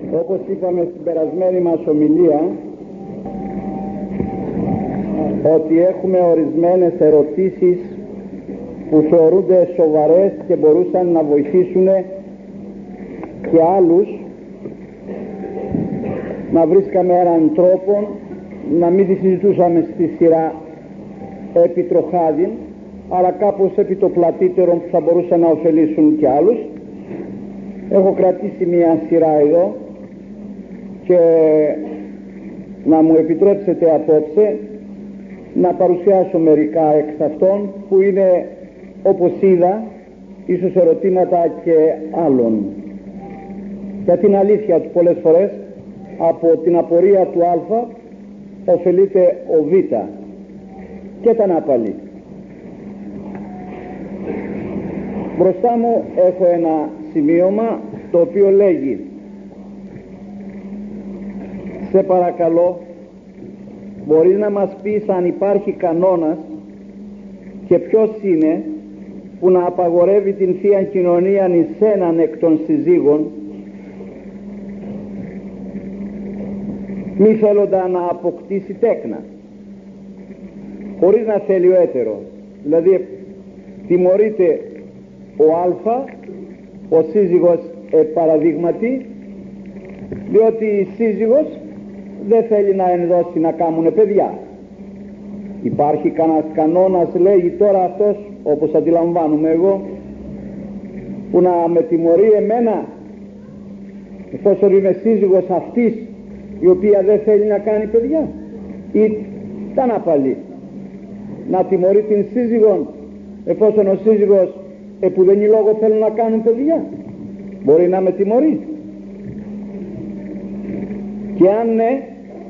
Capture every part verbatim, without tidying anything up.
Όπως είπαμε στην περασμένη μας ομιλία, ότι έχουμε ορισμένες ερωτήσεις που θεωρούνται σοβαρές και μπορούσαν να βοηθήσουν και άλλους να βρίσκαμε έναν τρόπο να μην τη συζητούσαμε στη σειρά επί τροχάδιν, αλλά κάπως επί το πλατύτερο που θα μπορούσαν να ωφελήσουν και άλλους. Έχω κρατήσει μια σειρά εδώ και να μου επιτρέψετε απόψε να παρουσιάσω μερικά εξ αυτών που είναι, όπως είδα, ίσως ερωτήματα και άλλων. Για την αλήθεια του πολλές φορές από την απορία του Α ωφελείται ο Β και τα νάπαλη. Μπροστά μου έχω ένα σημείωμα το οποίο λέγει: σε παρακαλώ, μπορεί να μας πεις αν υπάρχει κανόνας και ποιος είναι που να απαγορεύει την Θεία Κοινωνία εις έναν εκ των συζύγων, μη θέλοντα να αποκτήσει τέκνα, χωρίς να θέλει ο έτερο. Δηλαδή τιμωρείται ο Α, ο σύζυγος ε, παραδείγματι, διότι η σύζυγος δεν θέλει να ενδώσει να κάνουν παιδιά. Υπάρχει κανένας κανόνας, λέει τώρα αυτός, όπως αντιλαμβάνομαι εγώ, που να με τιμωρεί εμένα εφόσον είμαι σύζυγος αυτής η οποία δεν θέλει να κάνει παιδιά, ή τα ναπαλή να τιμωρεί την σύζυγον εφόσον ο σύζυγος που δεν είναι λόγο θέλουν να κάνουν παιδιά? Μπορεί να με τιμωρεί? Και αν ναι,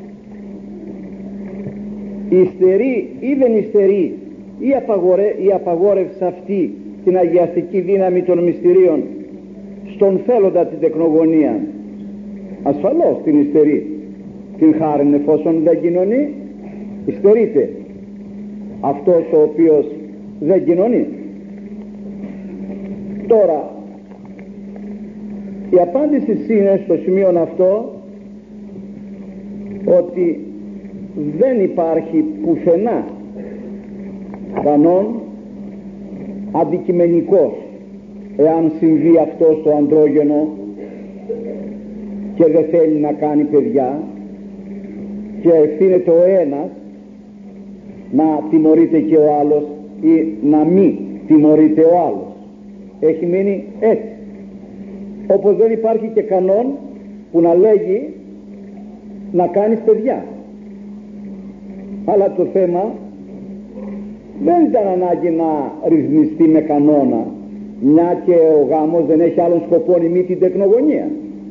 υστερεί ή δεν υστερεί ή, απαγορε, ή απαγόρευσε αυτή την αγιαστική δύναμη των μυστηρίων στον θέλοντα την τεκνογωνία? Ασφαλώς την υστερεί. Την χάριν εφόσον δεν κοινωνεί, υστερείται αυτός ο οποίος δεν κοινωνεί. Τώρα η απάντηση είναι στο σημείο αυτό ότι δεν υπάρχει πουθενά κανόν αντικειμενικός εάν συμβεί αυτό στο αντρόγενο και δεν θέλει να κάνει παιδιά και ευθύνεται ο ένας να τιμωρείται και ο άλλος ή να μην τιμωρείται ο άλλος. Έχει μείνει έτσι. Όπως δεν υπάρχει και κανόν που να λέγει να κάνεις παιδιά. Αλλά το θέμα δεν ήταν ανάγκη να ρυθμιστεί με κανόνα, μια και ο γάμος δεν έχει άλλον σκοπό μη την τεκνογωνία.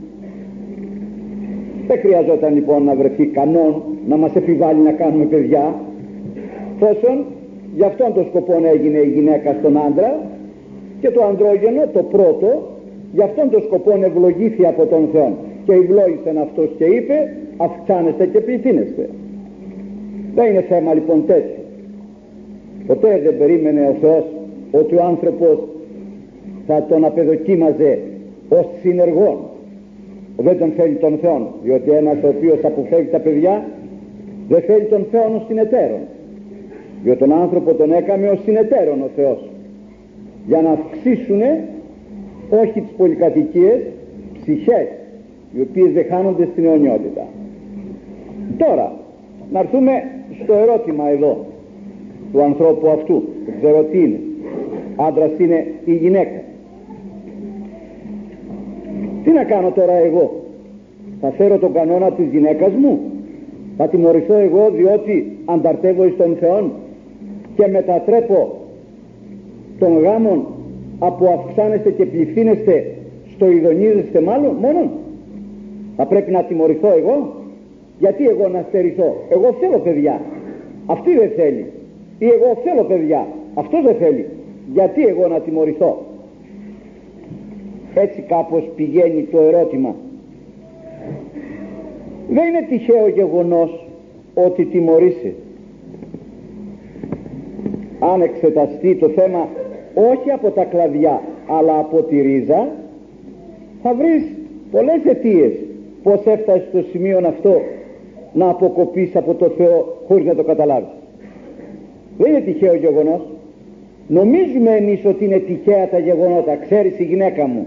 Δεν χρειαζόταν λοιπόν να βρεθεί κανόν να μας επιβάλλει να κάνουμε παιδιά, εφόσον γι' αυτόν τον σκοπό έγινε η γυναίκα στον άντρα και το ανδρόγενο, το πρώτο, γι' αυτόν τον σκοπό ευλογήθη από τον Θεό και ευλόγησεν αυτός και είπε αυξάνεστε και πληθύνεστε. Δεν είναι θέμα λοιπόν τέτοιο. Ποτέ δεν περίμενε ο Θεός ότι ο άνθρωπος θα τον απεδοκίμαζε ως συνεργόν. Δεν τον θέλει τον Θεό, διότι ένας ο οποίος αποφεύγει τα παιδιά δεν θέλει τον Θεό ως συνεταίρον, διότι τον άνθρωπο τον έκαμε ως συνεταίρον ο Θεός για να αυξήσουνε όχι τις πολυκατοικίες, ψυχές οι οποίες δεν χάνονται στην αιωνιότητα. Τώρα να έρθουμε στο ερώτημα εδώ του ανθρώπου αυτού. Δεν ξέρω τι είναι, άντρας είναι ή γυναίκα. Τι να κάνω τώρα εγώ? Θα φέρω τον κανόνα της γυναίκας μου? Θα τιμωρηθώ εγώ διότι ανταρτεύω εις τον Θεόν και μετατρέπω τον γάμον από αυξάνεστε και πληθύνεστε στο ειδονίζεστε μάλλον μόνον? Θα πρέπει να τιμωρηθώ εγώ? Γιατί εγώ να στερηθώ? Εγώ θέλω παιδιά, αυτή δεν θέλει, ή εγώ θέλω παιδιά, αυτός δεν θέλει, γιατί εγώ να τιμωρηθώ? Έτσι κάπως πηγαίνει το ερώτημα. Δεν είναι τυχαίο γεγονός ότι τιμωρείσαι. Αν εξεταστεί το θέμα όχι από τα κλαδιά αλλά από τη ρίζα, θα βρεις πολλές αιτίες πως έφτασε στο σημείο αυτό να αποκοπείς από το Θεό χωρίς να το καταλάβεις. Δεν είναι τυχαίο γεγονός. Νομίζουμε εμείς ότι είναι τυχαία τα γεγονότα. Ξέρεις, η γυναίκα μου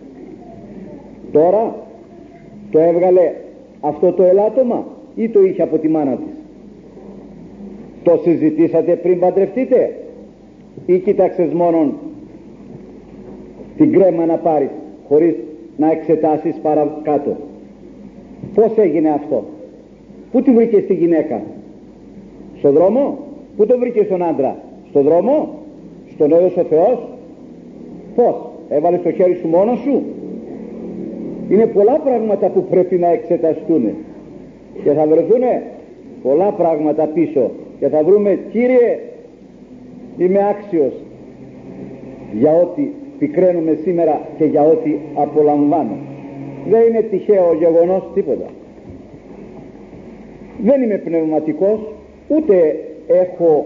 τώρα το έβγαλε αυτό το ελάττωμα ή το είχε από τη μάνα της? Το συζητήσατε πριν παντρευτείτε ή κοίταξες μόνον την κρέμα να πάρεις χωρίς να εξετάσεις παρακάτω? Πώς έγινε αυτό? Πού τη βρήκες τη γυναίκα? Στο δρόμο? Πού το βρήκες τον άντρα? Στο δρόμο? Στον έδωσε ο Θεός? Πώς? Έβαλες το χέρι σου μόνος σου? Είναι πολλά πράγματα που πρέπει να εξεταστούν και θα βρεθούν πολλά πράγματα πίσω και θα βρούμε, Κύριε, είμαι άξιος για ό,τι πικραίνουμε σήμερα και για ό,τι απολαμβάνω. Δεν είναι τυχαίο γεγονός τίποτα. Δεν είμαι πνευματικός, ούτε έχω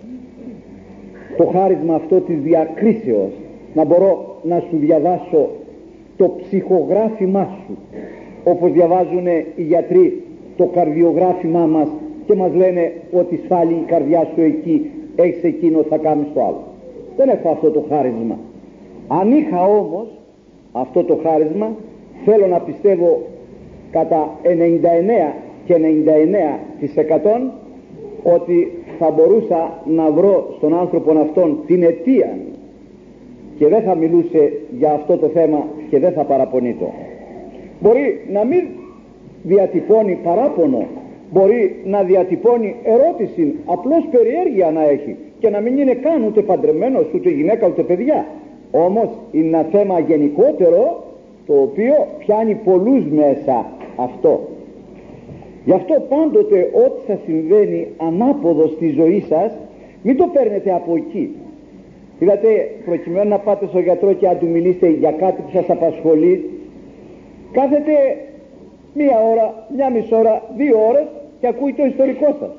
το χάρισμα αυτό της διακρίσεως να μπορώ να σου διαβάσω το ψυχογράφημά σου όπως διαβάζουν οι γιατροί το καρδιογράφημά μας και μας λένε ότι σφάλει η καρδιά σου εκεί, έχεις εκείνο, θα κάνεις το άλλο. Δεν έχω αυτό το χάρισμα. Αν είχα όμως αυτό το χάρισμα, θέλω να πιστεύω κατά ενενήντα εννέα και ενενήντα εννέα τοις εκατό ότι θα μπορούσα να βρω στον άνθρωπο αυτόν την αιτία και δεν θα μιλούσε για αυτό το θέμα και δεν θα παραπονείτο. Μπορεί να μην διατυπώνει παράπονο, μπορεί να διατυπώνει ερώτηση, απλώς περιέργεια να έχει και να μην είναι καν ούτε παντρεμένος, ούτε γυναίκα, ούτε παιδιά. Όμως είναι ένα θέμα γενικότερο το οποίο πιάνει πολλούς μέσα αυτό. Γι' αυτό πάντοτε ό,τι σας συμβαίνει ανάποδο στη ζωή σας, μην το παίρνετε από εκεί. Είδατε, προκειμένου να πάτε στον γιατρό και να του μιλήσετε για κάτι που σας απασχολεί, κάθετε μία ώρα, μία μισή ώρα, δύο ώρες και ακούει το ιστορικό σας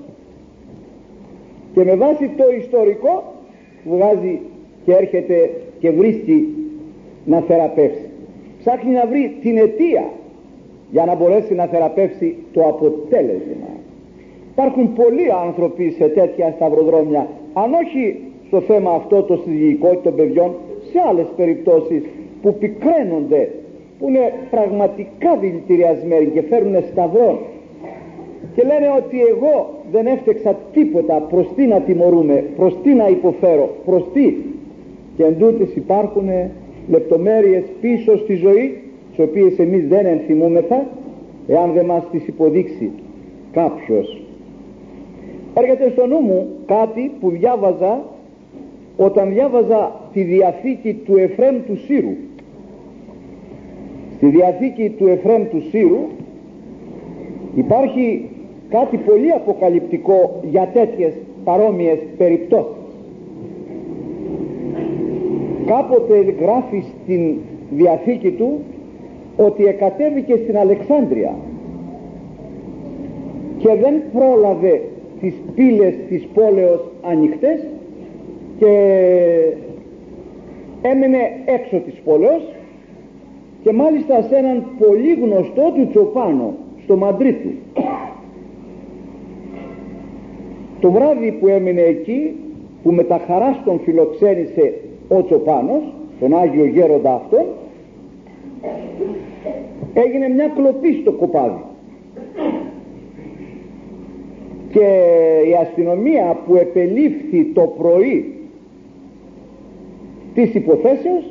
και με βάση το ιστορικό βγάζει και έρχεται και βρίσκει να θεραπεύσει. Ψάχνει να βρει την αιτία για να μπορέσει να θεραπεύσει το αποτέλεσμα. Υπάρχουν πολλοί άνθρωποι σε τέτοια σταυροδρόμια, αν όχι στο θέμα αυτό το συζυγικό των παιδιών, σε άλλες περιπτώσεις που πικραίνονται, που είναι πραγματικά δηλητηριασμένοι και φέρουν σταυρών και λένε ότι εγώ δεν έφτεξα τίποτα, προς τι να τιμωρούμε, προς τι να υποφέρω, προς τι? Και εντούτοις υπάρχουν λεπτομέρειες πίσω στη ζωή, τις οποίες εμείς δεν ενθυμούμεθα εάν δεν μας τις υποδείξει κάποιος. Έρχεται στο νου μου κάτι που διάβαζα όταν διάβαζα τη Διαθήκη του Εφραίμ του Σύρου. Στη Διαθήκη του Εφραίμ του Σύρου υπάρχει κάτι πολύ αποκαλυπτικό για τέτοιες παρόμοιες περιπτώσεις. Κάποτε γράφει στην Διαθήκη του ότι εκατέβηκε στην Αλεξάνδρεια και δεν πρόλαβε τις πύλες της πόλεως ανοιχτές και έμενε έξω της πόλεως και μάλιστα σε έναν πολύ γνωστό του Τσοπάνο στο Μαντρίτη. Το βράδυ που έμεινε εκεί, που με τα χαράς τον φιλοξένησε ο Τσοπάνος, τον Άγιο Γέροντα αυτόν, έγινε μια κλοπή στο κοπάδι και η αστυνομία που επελήφθη το πρωί της υποθέσεως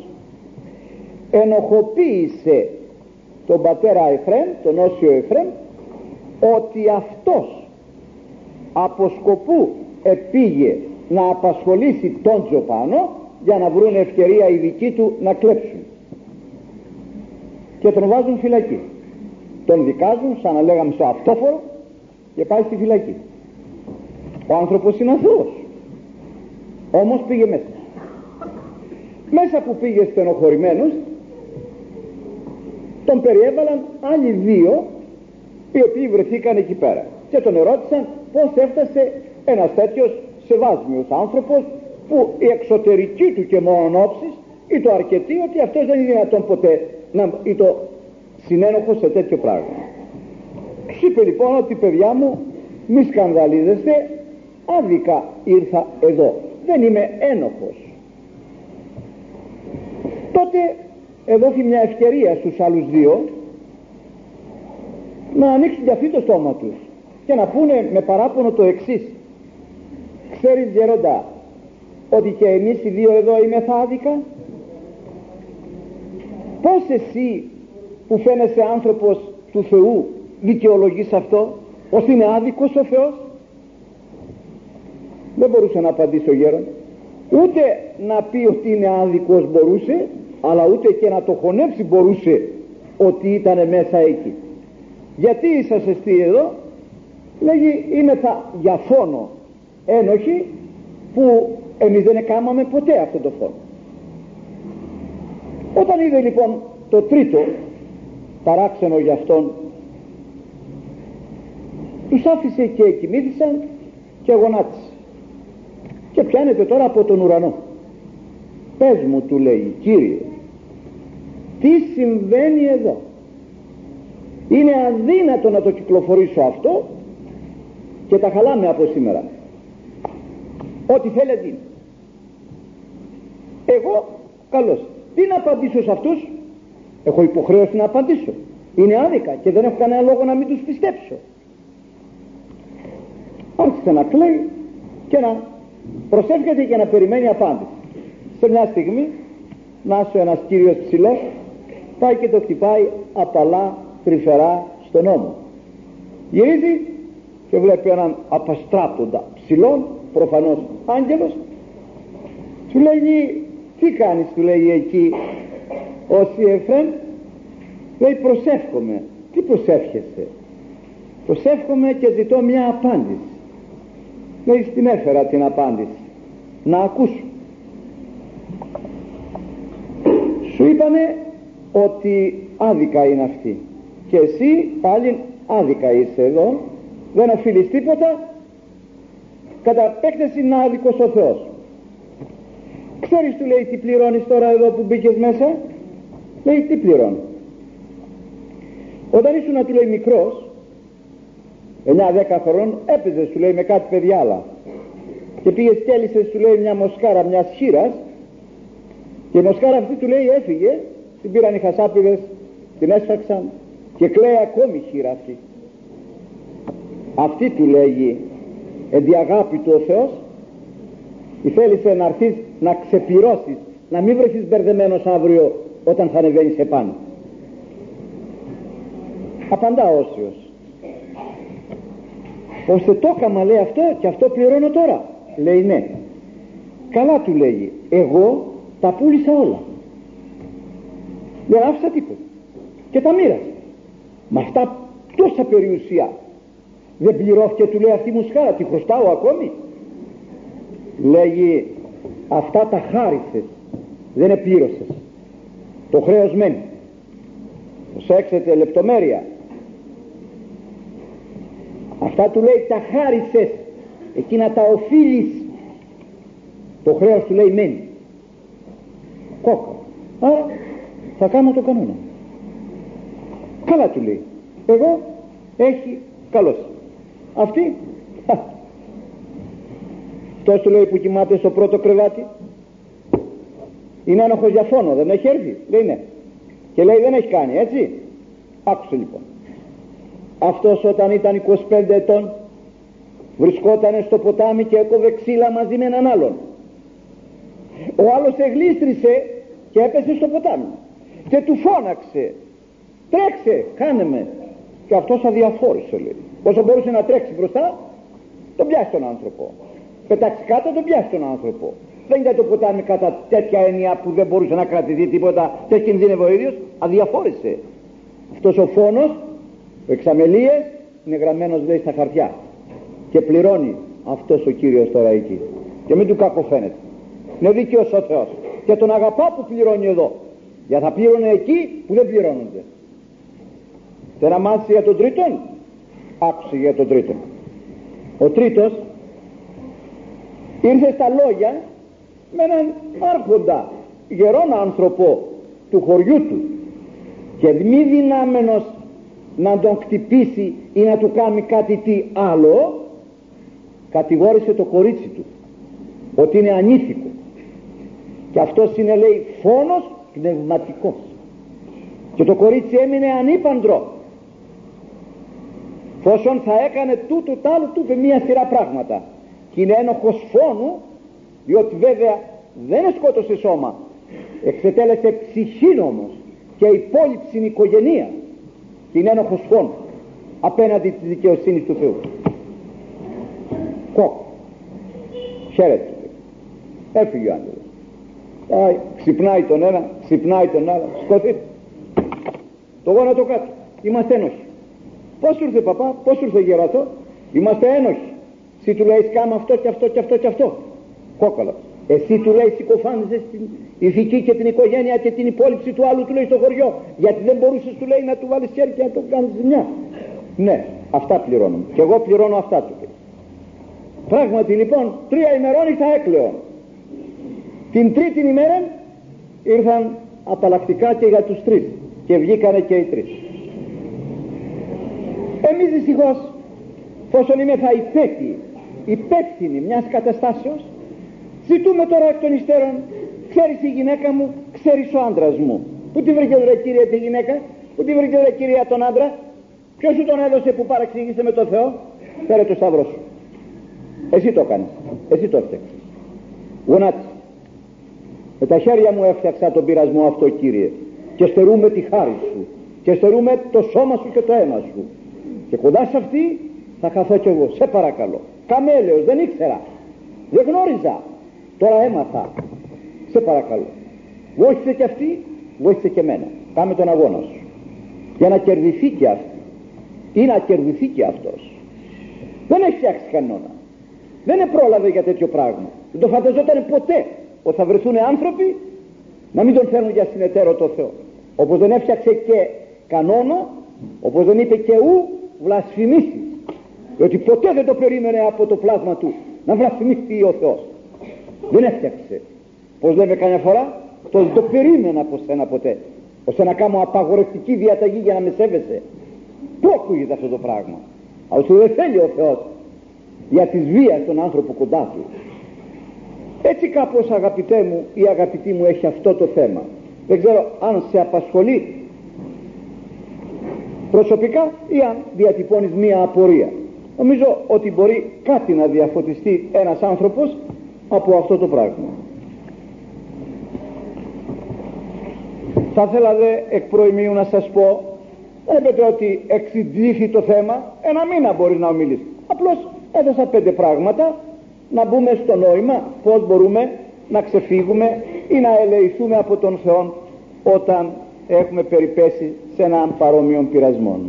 ενοχοποίησε τον πατέρα Εφραίμ, τον Όσιο Εφραίμ, ότι αυτός από σκοπού επήγε να απασχολήσει τον Τσοπάνο για να βρουν ευκαιρία οι δικοί του να κλέψουν και τον βάζουν φυλακή, τον δικάζουν σαν να λέγαμε στο αυτόφορο και πάει στη φυλακή. Ο άνθρωπος είναι αθώος, όμως πήγε μέσα. Μέσα που πήγε στενοχωρημένος τον περιέβαλαν άλλοι δύο οι οποίοι βρεθήκαν εκεί πέρα και τον ερώτησαν πως έφτασε ένας τέτοιος σεβάσμιος άνθρωπος που η εξωτερική του και μόνο όψης ή το αρκετή ότι αυτός δεν είναι δυνατόν ποτέ να ή το συνένοχο σε τέτοιο πράγμα. Τους είπε λοιπόν ότι παιδιά μου μη σκανδαλίζεστε, άδικα ήρθα εδώ, δεν είμαι ένοχος. Τότε έδωσε μια ευκαιρία στους άλλους δύο να ανοίξουν και αυτοί το στόμα τους και να πούνε με παράπονο το εξής: ξέρεις γέροντα ότι και εμείς οι δύο εδώ είμεθα άδικα? Πώς εσύ που φαίνεσαι άνθρωπος του Θεού δικαιολογείς αυτό, ως είναι άδικος ο Θεός? Δεν μπορούσε να απαντήσει ο γέρον, ούτε να πει ότι είναι άδικος μπορούσε, αλλά ούτε και να το χωνέψει μπορούσε ότι ήταν μέσα εκεί. Γιατί είσαστε εσείς εδώ? Λέγει είμαι θα για φόνο ένοχοι που εμείς δεν έκαναμε ποτέ αυτό το φόνο. Όταν είδε λοιπόν το τρίτο παράξενο για αυτόν, τους άφησε και κοιμήθησαν και γονάτισε. Και πιάνεται τώρα από τον ουρανό. Πες μου, του λέει, Κύριε, τι συμβαίνει εδώ? Είναι αδύνατο να το κυκλοφορήσω αυτό και τα χαλάμε από σήμερα. Ό,τι θέλετε είναι. Εγώ καλώς. Τι να απαντήσω σε αυτούς? Έχω υποχρέωση να απαντήσω. Είναι άδικα και δεν έχω κανένα λόγο να μην τους πιστέψω. Άρχισε να κλαίει και να προσεύχεται και να περιμένει απάντηση. Σε μια στιγμή να είσαι ένας κύριος ψηλός πάει και το χτυπάει απαλά, τρυφερά στον ώμο. Γυρίζει και βλέπει έναν απαστράπτοντα ψηλόν, προφανώς άγγελος. Του λέγει, τι κάνεις, του λέει εκεί όσοι Εφραίμ? Λέει, προσεύχομαι. Τι προσεύχεσαι? Προσεύχομαι και ζητώ μια απάντηση. Λέει, στην έφερα την απάντηση, να ακούσω. Σου είπανε ότι άδικα είναι αυτή και εσύ πάλι άδικα είσαι εδώ, δεν οφείλεις τίποτα, κατά επέκταση είναι άδικος ο Θεός. Ξέρεις, του λέει, τι πληρώνεις τώρα εδώ που μπήκες μέσα? Λέει, τι πληρώνω? Όταν ήσουν, να του λέει, μικρός, εννιά δέκα χρόνων, έπαιζες, του λέει, με κάτι παιδιά άλλα και πήγες και έλυσες, του λέει, μια μοσκάρα μιας χήρας και η μοσκάρα αυτή, του λέει, έφυγε, την πήραν οι χασάπιδες, την έσφαξαν και κλαίει ακόμη η χήρα αυτή. Αυτή, του λέγει, εν τη αγάπη του ο Θεός, ή θέλησε να έρθεις να ξεπληρώσεις, να μην βρεθείς μπερδεμένος αύριο όταν θα ανεβαίνεις επάνω. Απαντά ο Όσιος, ώστε το έκαμα, λέει, αυτό και αυτό πληρώνω τώρα? Λέει, ναι. Καλά, του λέγει, εγώ τα πούλησα όλα, δεν άφησα τίποτα και τα μοίρασα. Με αυτά τόσα περιουσία δεν πληρώθηκε, του λέει, αυτή μου σκάρα, τη χρωστάω ακόμη? Λέγει, αυτά τα χάρισες, δεν επλήρωσες, το χρέος μένει. Προσέξτε λεπτομέρεια. Αυτά, του λέει, τα χάρισες, εκείνα τα οφείλεις, το χρέος, του λέει, μένει. Κόκκα. Άρα θα κάνω το κανόνα. Καλά, του λέει, εγώ έχει καλώς. Αυτή, αυτός, του λέει, που κοιμάται στο πρώτο κρεβάτι είναι ένοχος για φόνο, δεν έχει έρθει? Λέει, ναι. Και λέει, δεν έχει κάνει, έτσι? Άκουσε λοιπόν. Αυτός όταν ήταν είκοσι πέντε ετών βρισκόταν στο ποτάμι και έκοβε ξύλα μαζί με έναν άλλον. Ο άλλος εγλίστρισε και έπεσε στο ποτάμι και του φώναξε, τρέξε, κάνε με. Και αυτός αδιαφόρησε, λέει. Όσο μπορούσε να τρέξει μπροστά, τον πιάσει τον άνθρωπο. Πετάξει κάτω, τον πιάσει τον άνθρωπο. Δεν ήταν το ποτάμι κατά τέτοια έννοια που δεν μπορούσε να κρατηθεί τίποτα και κινδύνευε ο ίδιος. Αδιαφόρησε. Αυτός ο φόνος, ο εξαμελίες, είναι γραμμένος, λέει, στα χαρτιά και πληρώνει αυτός ο Κύριος τώρα εκεί. Και μην του κακοφαίνεται, είναι δίκαιος ο Θεός και τον αγαπά που πληρώνει εδώ, για θα πλήρωνε εκεί που δεν πληρώνονται. Δεν αμάθησε για τον τρίτον? Άκουσε για τον τρίτον. Ο τρίτος ήρθε στα λόγια με έναν άρχοντα γερόν άνθρωπο του χωριού του και μη δυνάμενος να τον χτυπήσει ή να του κάνει κάτι τι άλλο, κατηγόρησε το κορίτσι του ότι είναι ανήθικο, και αυτός είναι, λέει, φόνος πνευματικός, και το κορίτσι έμεινε ανήπαντρο. Φόσον θα έκανε τούτο τ' άλλο, του είπε μία σειρά πράγματα, και είναι ένοχος φόνου, διότι βέβαια δεν σκότωσε σώμα, εξετέλεσε ψυχήν όμως και υπόλοιψη την οικογένεια, και είναι ένοχος φόνου απέναντι της δικαιοσύνης του Θεού. Κόκ, χαίρεται, έφυγε ο άντρας. Άι, ξυπνάει τον ένα, ξυπνάει τον άλλο, σκοτεί το γόνατο κάτω. Είμαστε ένοχοι. Πώς ήρθε παπά, πώς ήρθε γερατό? Είμαστε ένοχοι. Εσύ του λέει κάμα αυτό και αυτό και αυτό και αυτό. Κόκκαλο. Εσύ του λέει συκοφάνιζες την ηθική και την οικογένεια και την υπόλοιψη του άλλου, του λέει, στο χωριό, γιατί δεν μπορούσες, του λέει, να του βάλεις χέρι και να το κάνεις ζημιά. Ναι, αυτά πληρώνω, και εγώ πληρώνω αυτά, του λέει. Πράγματι λοιπόν τρία ημερών ήρθα έκλεον. Την τρίτη ημέρα ήρθαν απαλλακτικά και για τους τρεις, και βγήκανε και οι τρεις. Εμείς δυστυχώς, πόσον είμαι θα υπέτειοι, υπεύθυνοι μιας καταστάσεως, ζητούμε τώρα εκ των υστέρων, ξέρεις η γυναίκα μου, ξέρεις ο άντρας μου. Πού τη βρήκε ρε κύριε τη γυναίκα, πού τη βρήκε ρε κυρία τον άντρα, ποιος σου τον έδωσε που παραξηγήσε με τον Θεό? Φέρε το σταυρό σου. Εσύ το κάνεις, εσύ το έφτιαξες. Γονάτι, με τα χέρια μου έφτιαξα τον πειρασμό αυτό, κύριε, και στερούμε τη χάρη σου, και στερούμε το σώμα σου και το αίμα σου, και κοντά σε αυτή θα χαθώ κι εγώ, σε παρακαλώ. Καμέλεος, δεν ήξερα, δεν γνώριζα, τώρα έμαθα, σε παρακαλώ, βοήθησε και αυτή, βοήθησε και εμένα, κάμε τον αγώνα σου, για να κερδιθεί και αυτή ή να κερδιθεί και αυτός. Δεν έχει φτιάξει κανόνα, δεν πρόλαβε για τέτοιο πράγμα, δεν το φανταζόταν ποτέ ότι θα βρεθούν άνθρωποι να μην τον θέλουν για συνεταίρο το Θεό. Όπως δεν έφτιαξε και κανόνα, όπως δεν είπε και ου βλασφημίσεις, διότι ποτέ δεν το περίμενε από το πλάσμα του να βλασφημίσει ο Θεός. Δεν έφτιαξε, πως λέμε καμιά φορά, το, το περίμενα από σένα ποτέ, ώστε να κάνω απαγορευτική διαταγή για να με σέβεσαι. Πού ακούγεται αυτό το πράγμα? Αλλά δεν θέλει ο Θεός για της βίας τον άνθρωπο κοντά του. Έτσι κάπως, αγαπητέ μου ή αγαπητή μου, έχει αυτό το θέμα. Δεν ξέρω αν σε απασχολεί προσωπικά ή αν διατυπώνεις μία απορία. Νομίζω ότι μπορεί κάτι να διαφωτιστεί ένας άνθρωπος από αυτό το πράγμα. Θα ήθελα δε εκ προημίου να σας πω, βλέπετε ότι εξειδίθη το θέμα, ένα μήνα μπορεί να ομιλήσει. Απλώς έδωσα πέντε πράγματα να μπούμε στο νόημα πώς μπορούμε να ξεφύγουμε ή να ελεηθούμε από τον Θεό όταν έχουμε περιπέσει σε έναν παρόμοιο πειρασμό.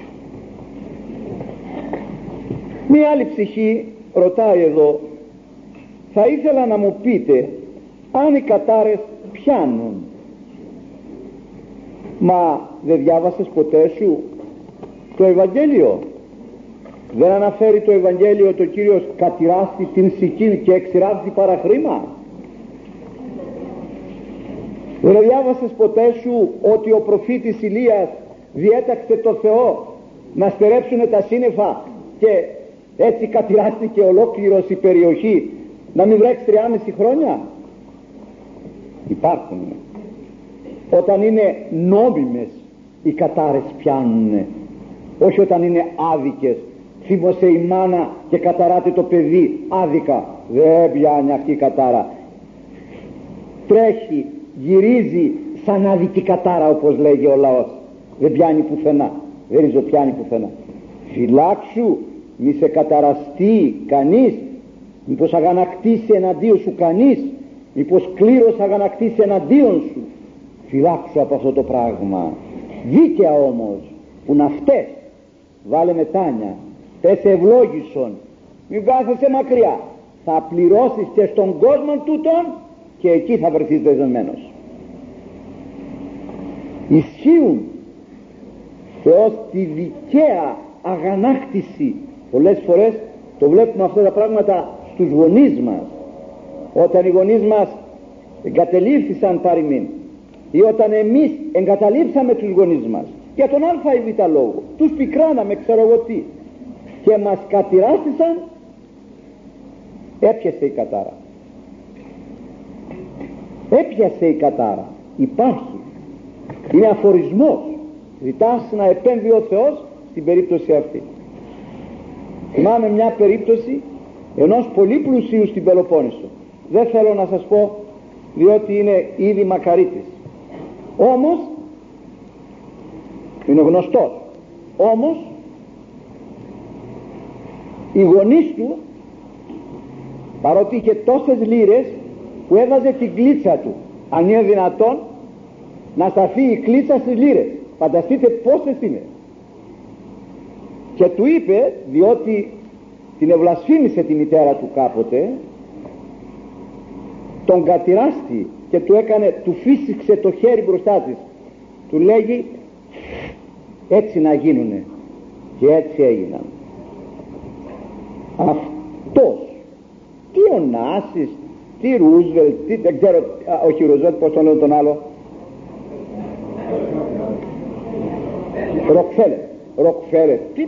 Μία άλλη ψυχή ρωτάει εδώ, θα ήθελα να μου πείτε αν οι κατάρες πιάνουν. Μα δεν διάβασες ποτέ σου το Ευαγγέλιο? Δεν αναφέρει το Ευαγγέλιο ότι ο Κύριος κατηράστη την σικήν και εξηράβθη παραχρήμα? Δεν διάβασες ποτέ σου ότι ο προφήτης Ηλίας διέταξε το Θεό να στερέψουν τα σύννεφα και έτσι κατηράστηκε ολόκληρος η περιοχή να μην βρέξει τριάμιση χρόνια? Υπάρχουν. Όταν είναι νόμιμες οι κατάρες πιάνουνε, όχι όταν είναι άδικες. Θύμωσε η μάνα και καταράται το παιδί άδικα, δεν πιάνει αυτή η κατάρα, τρέχει, γυρίζει σαν άδικη κατάρα, όπως λέγει ο λαός, δεν πιάνει πουθενά, δεν ριζοπιάνει πουθενά. Φυλάξου μη σε καταραστεί κανείς, μήπως αγανακτήσει εναντίον σου κανείς, μήπως κλήρος αγανακτήσει εναντίον σου. Φυλάξου από αυτό το πράγμα. Δίκαια όμως που να φταίς, βάλε μετάνια, πες ευλόγησον, μην κάθεσαι μακριά, θα πληρώσεις και στον κόσμο τούτον και εκεί θα βρεθείς δεζεμένος. Ισχύουν Θεός τη δικαία αγανάκτηση. Πολλές φορές το βλέπουμε αυτά τα πράγματα στους γονείς μας, όταν οι γονείς μας εγκατελείφθησαν παροιμήν ή όταν εμείς εγκαταλείψαμε τους γονείς μας για τον α ή β λόγο. Τους πικράναμε, ξέρω εγώ τι, και μας κατηράστησαν, έπιασε η κατάρα. Έπιασε η κατάρα. Υπάρχει. Είναι αφορισμός. Ζητάς να επέμβει ο Θεός στην περίπτωση αυτή. Θυμάμαι μια περίπτωση ενός πολύ πλουσίου στην Πελοπόννησο. Δεν θέλω να σας πω, διότι είναι ήδη μακαρίτης. Όμως είναι γνωστός. Όμως οι γονείς του, παρότι είχε τόσες λίρες, που έβαζε την κλίτσα του, αν είναι δυνατόν να σταθεί η κλίτσα στις λίρες. Φανταστείτε πόσες είναι. Και του είπε, διότι την ευλασφήμισε τη μητέρα του κάποτε, τον κατηράστη και του έκανε, του φύσηξε το χέρι μπροστά της, του λέγει έτσι να γίνουνε, και έτσι έγιναν. Αυτός, τι Ωνάσης, τι Ρούσβελτ, τι, δεν ξέρω, α, όχι Ρούσβελτ, πως τον λέω τον άλλο, Ροκφέλερ, Ροκφέλερ, τι,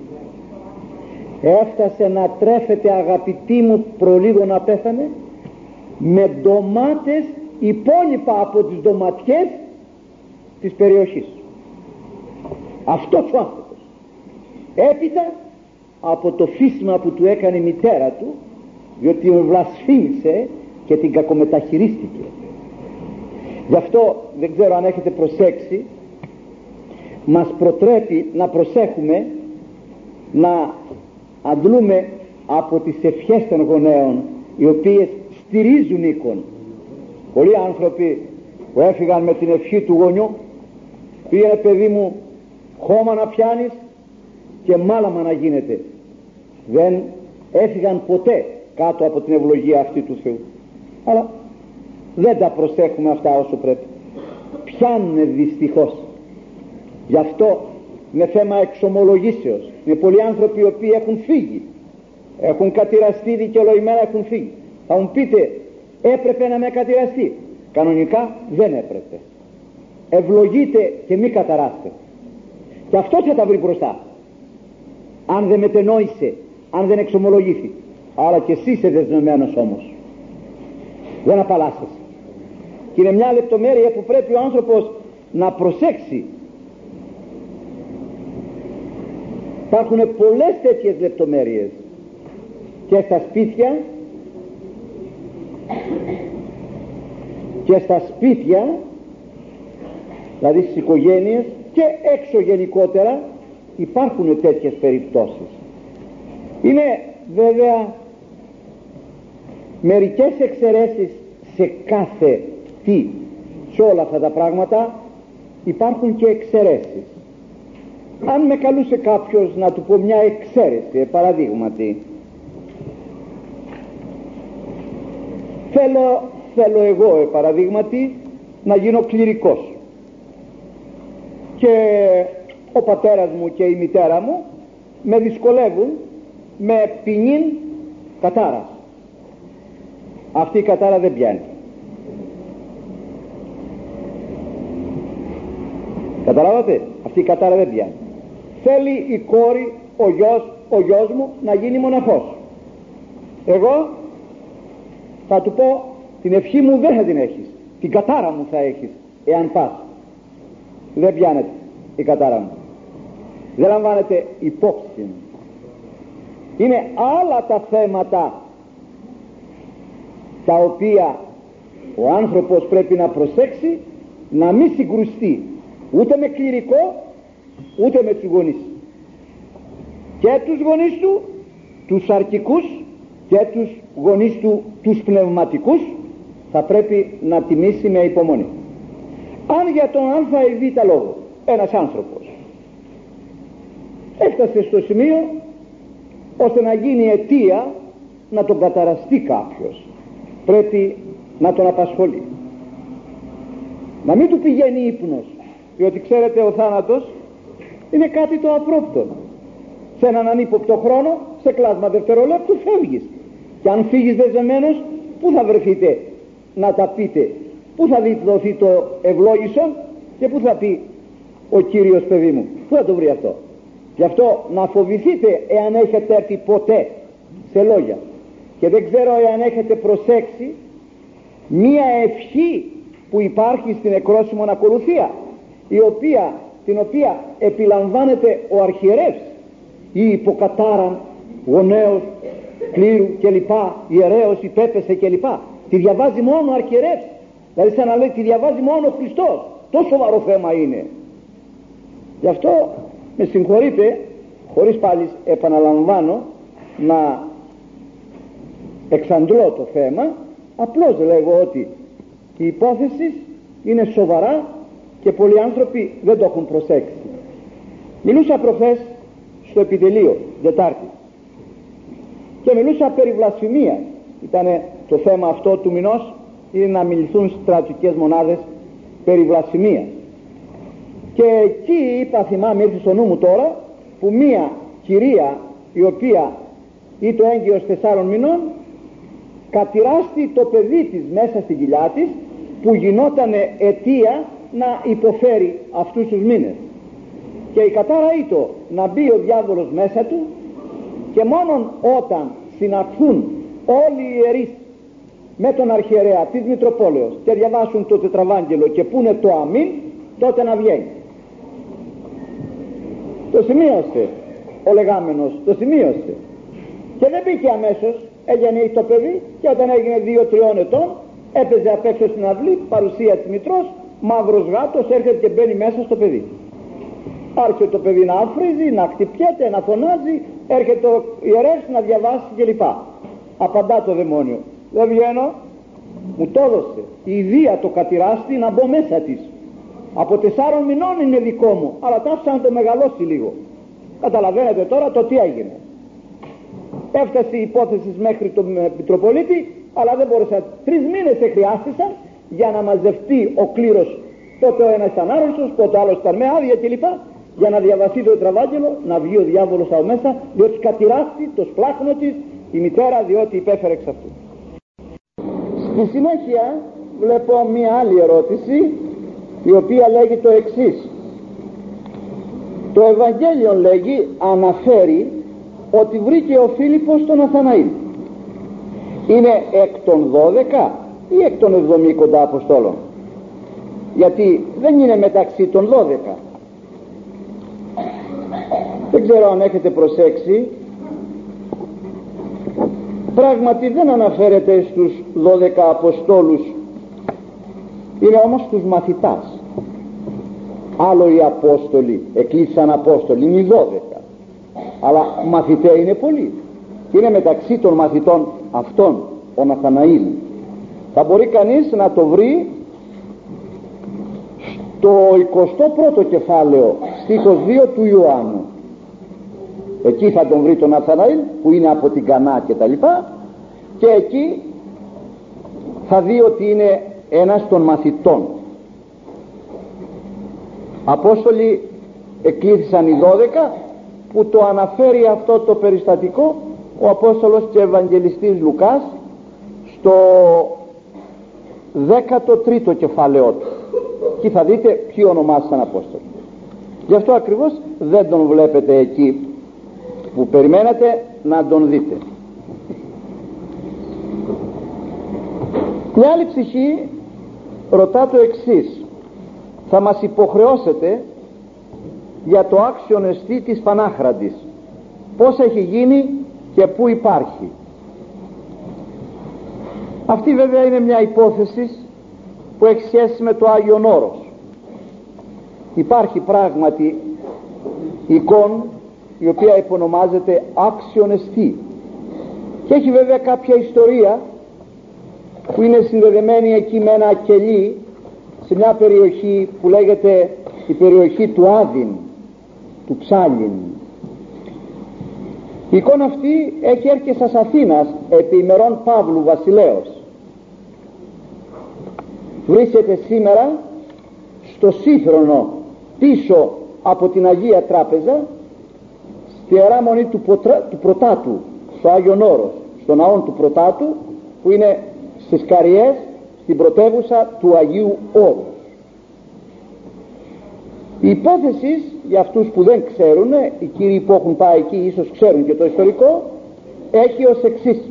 έφτασε να τρέφεται, αγαπητοί μου, προλίγο να πέθανε, με ντομάτες υπόλοιπα από τις ντοματιές της περιοχής. Αυτός ο άνθρωπος, έπειτα από το φύσιμα που του έκανε η μητέρα του, διότι την βλασφήμισε και την κακομεταχειρίστηκε. Γι' αυτό δεν ξέρω αν έχετε προσέξει, μας προτρέπει να προσέχουμε, να αντλούμε από τις ευχές των γονέων, οι οποίες στηρίζουν οίκον. Πολλοί άνθρωποι που έφυγαν με την ευχή του γονιού, πήγαινε παιδί μου χώμα να πιάνεις και μάλαμα να γίνεται, δεν έφυγαν ποτέ κάτω από την ευλογία αυτή του Θεού. Αλλά δεν τα προσέχουμε αυτά όσο πρέπει. Πιάνουνε δυστυχώς. Γι' αυτό είναι θέμα εξομολογήσεως. Είναι πολλοί άνθρωποι οι οποίοι έχουν φύγει, έχουν κατηραστεί δικαιολογημένα, έχουν φύγει. Θα μου πείτε, έπρεπε να με κατηραστεί? Κανονικά δεν έπρεπε. Ευλογείτε και μη καταράστε. Και αυτό θα τα βρει μπροστά, αν δεν μετενόησε, αν δεν εξομολογήθη. Άρα και εσύ είσαι δεσμευμένος όμως, δεν απαλλάσσεσαι. Και είναι μια λεπτομέρεια που πρέπει ο άνθρωπος να προσέξει. Υπάρχουν πολλές τέτοιες λεπτομέρειες και στα σπίτια και στα σπίτια, δηλαδή στις οικογένειες, και έξω γενικότερα υπάρχουν τέτοιες περιπτώσεις. Είναι βέβαια μερικές εξαιρέσεις σε κάθε τι. Σε όλα αυτά τα πράγματα υπάρχουν και εξαιρέσεις. Αν με καλούσε κάποιος να του πω μια εξαίρεση, παραδείγματι, θέλω, θέλω εγώ παραδείγματι να γίνω κληρικός, και ο πατέρας μου και η μητέρα μου με δυσκολεύουν με ποινήν κατάρας. Αυτή η κατάρα δεν πιάνει. Καταλάβατε, αυτή η κατάρα δεν πιάνει. Θέλει η κόρη, ο γιος, ο γιος μου να γίνει μοναχός. Εγώ θα του πω, την ευχή μου δεν θα την έχεις, την κατάρα μου θα έχεις εάν πας. Δεν πιάνεται η κατάρα μου, δεν λαμβάνεται υπόψη. Είναι άλλα τα θέματα τα οποία ο άνθρωπος πρέπει να προσέξει, να μην συγκρουστεί ούτε με κληρικό ούτε με τους γονείς, και τους γονείς του τους αρκικούς και τους γονείς του τους πνευματικούς θα πρέπει να τιμήσει με υπομονή. Αν για τον α ή β λόγο ένας άνθρωπος έφτασε στο σημείο ώστε να γίνει αιτία να τον καταραστεί κάποιος, πρέπει να τον απασχολεί, να μην του πηγαίνει ύπνος, διότι ξέρετε ο θάνατος είναι κάτι το απρόπτο. Σε έναν ανύποπτο χρόνο, σε κλάσμα δευτερολέπτου φεύγεις, και αν φύγεις δεζεμένος, πού θα βρεθείτε να τα πείτε, πού θα δοθεί το ευλόγησον και πού θα πει ο Κύριος, παιδί μου? Πού θα το βρει αυτό? Γι' αυτό να φοβηθείτε εάν έχετε έρθει ποτέ σε λόγια, και δεν ξέρω εάν έχετε προσέξει μία ευχή που υπάρχει στην εκρόσιμον ακολουθία, η οποία, την οποία επιλαμβάνεται ο αρχιερεύς ή υποκατάραν γονέος κλήρου κλπ, ιερέος υπέπεσε κλπ. Τη διαβάζει μόνο ο αρχιερεύς, δηλαδή σαν να λέει τη διαβάζει μόνο ο Χριστός. Τόσο σοβαρό θέμα είναι. Γι' αυτό με συγχωρείτε, χωρίς πάλι επαναλαμβάνω να εξαντλώ το θέμα, απλώς λέγω ότι η υπόθεση είναι σοβαρά και πολλοί άνθρωποι δεν το έχουν προσέξει. Μιλούσα προχθές στο επιτελείο Δετάρτη και μιλούσα περί βλασφημίας. Ήταν το θέμα αυτό του μηνός, είναι να μιληθούν στρατιωτικές μονάδες περί βλασφημίας. Και εκεί είπα, θυμάμαι, ήρθε στο νου μου τώρα, που μία κυρία η οποία ήταν έγκυος τεσσάρων μηνών κατηράστη το παιδί της μέσα στην κοιλιά της, που γινόταν αιτία να υποφέρει αυτούς τους μήνες. Και η κατάρα ήτο να μπει ο διάβολος μέσα του, και μόνον όταν συναχθούν όλοι οι ιερείς με τον αρχιερέα της Μητροπόλεως και διαβάσουν το τετραβάγγελο και πούνε το αμήν, τότε να βγαίνει. Το σημείωσε ο λεγάμενος, το σημείωσε, και δεν μπήκε αμέσως. Έγινε το παιδί, και όταν έγινε δύο τριών ετών έπαιζε απ' έξω στην αυλή, παρουσία της μητρός, μαύρος γάτος έρχεται και μπαίνει μέσα στο παιδί. Άρχισε το παιδί να αφρίζει, να χτυπιέται, να φωνάζει, έρχεται ο ιερεύς να διαβάσει κλπ. Απαντά το δαιμόνιο, δεν βγαίνω, μου το έδωσε η ιδία το κατηράστη να μπω μέσα της. Από τεσσάρων μηνών είναι δικό μου, αλλά τ' άφησα να το μεγαλώσει λίγο. Καταλαβαίνετε τώρα το τι έγινε. Έφτασε η υπόθεση μέχρι τον Μητροπολίτη, αλλά δεν μπορούσα. Τρεις μήνες χρειάστησαν για να μαζευτεί ο κλήρος. Πότε ο ένας ήταν άρρωστος, πότε ο άλλος ήταν με άδεια κλπ. Για να διαβαστεί το τετραβάγγελο, να βγει ο διάβολος από μέσα, διότι κατηράστη το σπλάχνο της η μητέρα, διότι υπέφερε εξ αυτού. Στη συνέχεια βλέπω μία άλλη ερώτηση, η οποία λέγει το εξής. Το Ευαγγέλιο, λέγει, αναφέρει ότι βρήκε ο Φίλιππος τον Ναθαναήλ. Είναι εκ των δώδεκα ή εκ των εβδομήντα Αποστόλων? Γιατί δεν είναι μεταξύ των δώδεκα. Δεν ξέρω αν έχετε προσέξει, πράγματι δεν αναφέρεται στους δώδεκα Αποστόλους, είναι όμως τους μαθητάς. Άλλο οι Απόστολοι, εκλήθησαν Απόστολοι, είναι οι δώδεκα, αλλά μαθητέ είναι πολλοί. Είναι μεταξύ των μαθητών αυτών ο Ναθαναήλ. Θα μπορεί κανείς να το βρει στο εικοστό πρώτο κεφάλαιο, στίχος δύο του Ιωάννου. Εκεί θα τον βρει τον Ναθαναήλ, που είναι από την Κανά και τα λοιπά, και εκεί θα δει ότι είναι ένας των μαθητών. Απόστολοι εκλήθησαν οι δώδεκα, που το αναφέρει αυτό το περιστατικό ο Απόστολος και Ευαγγελιστής Λουκάς στο δέκατο τρίτο κεφάλαιό του. Και θα δείτε ποιοι ονομάστηκαν Απόστολοι. Γι' αυτό ακριβώς δεν τον βλέπετε εκεί που περιμένατε να τον δείτε. Μια άλλη ψυχή ρωτά το εξής: θα μας υποχρεώσετε για το άξιον εστί της Πανάχραντης, πώς έχει γίνει και πού υπάρχει? Αυτή βέβαια είναι μια υπόθεση που έχει σχέση με το Άγιον Όρος. Υπάρχει πράγματι εικόν η οποία υπονομάζεται άξιον εστί, και έχει βέβαια κάποια ιστορία που είναι συνδεδεμένη εκεί με ένα κελί σε μια περιοχή που λέγεται η περιοχή του Άδην, του Ψάλιν. Η εικόνα αυτή έχει έρθει σας Αθήνας επί ημερών Παύλου Βασιλέως. Βρίσκεται σήμερα στο Σύφρονο, πίσω από την Αγία Τράπεζα, στη Ιερά Μονή του, Ποτρα, του Πρωτάτου, στο Άγιον Όρος, στο ναό του Πρωτάτου, που είναι στις Καριές, στην πρωτεύουσα του Αγίου Όρους. Η υπόθεση, για αυτούς που δεν ξέρουν, οι κύριοι που έχουν πάει εκεί ίσως ξέρουν και το ιστορικό, έχει ως εξής.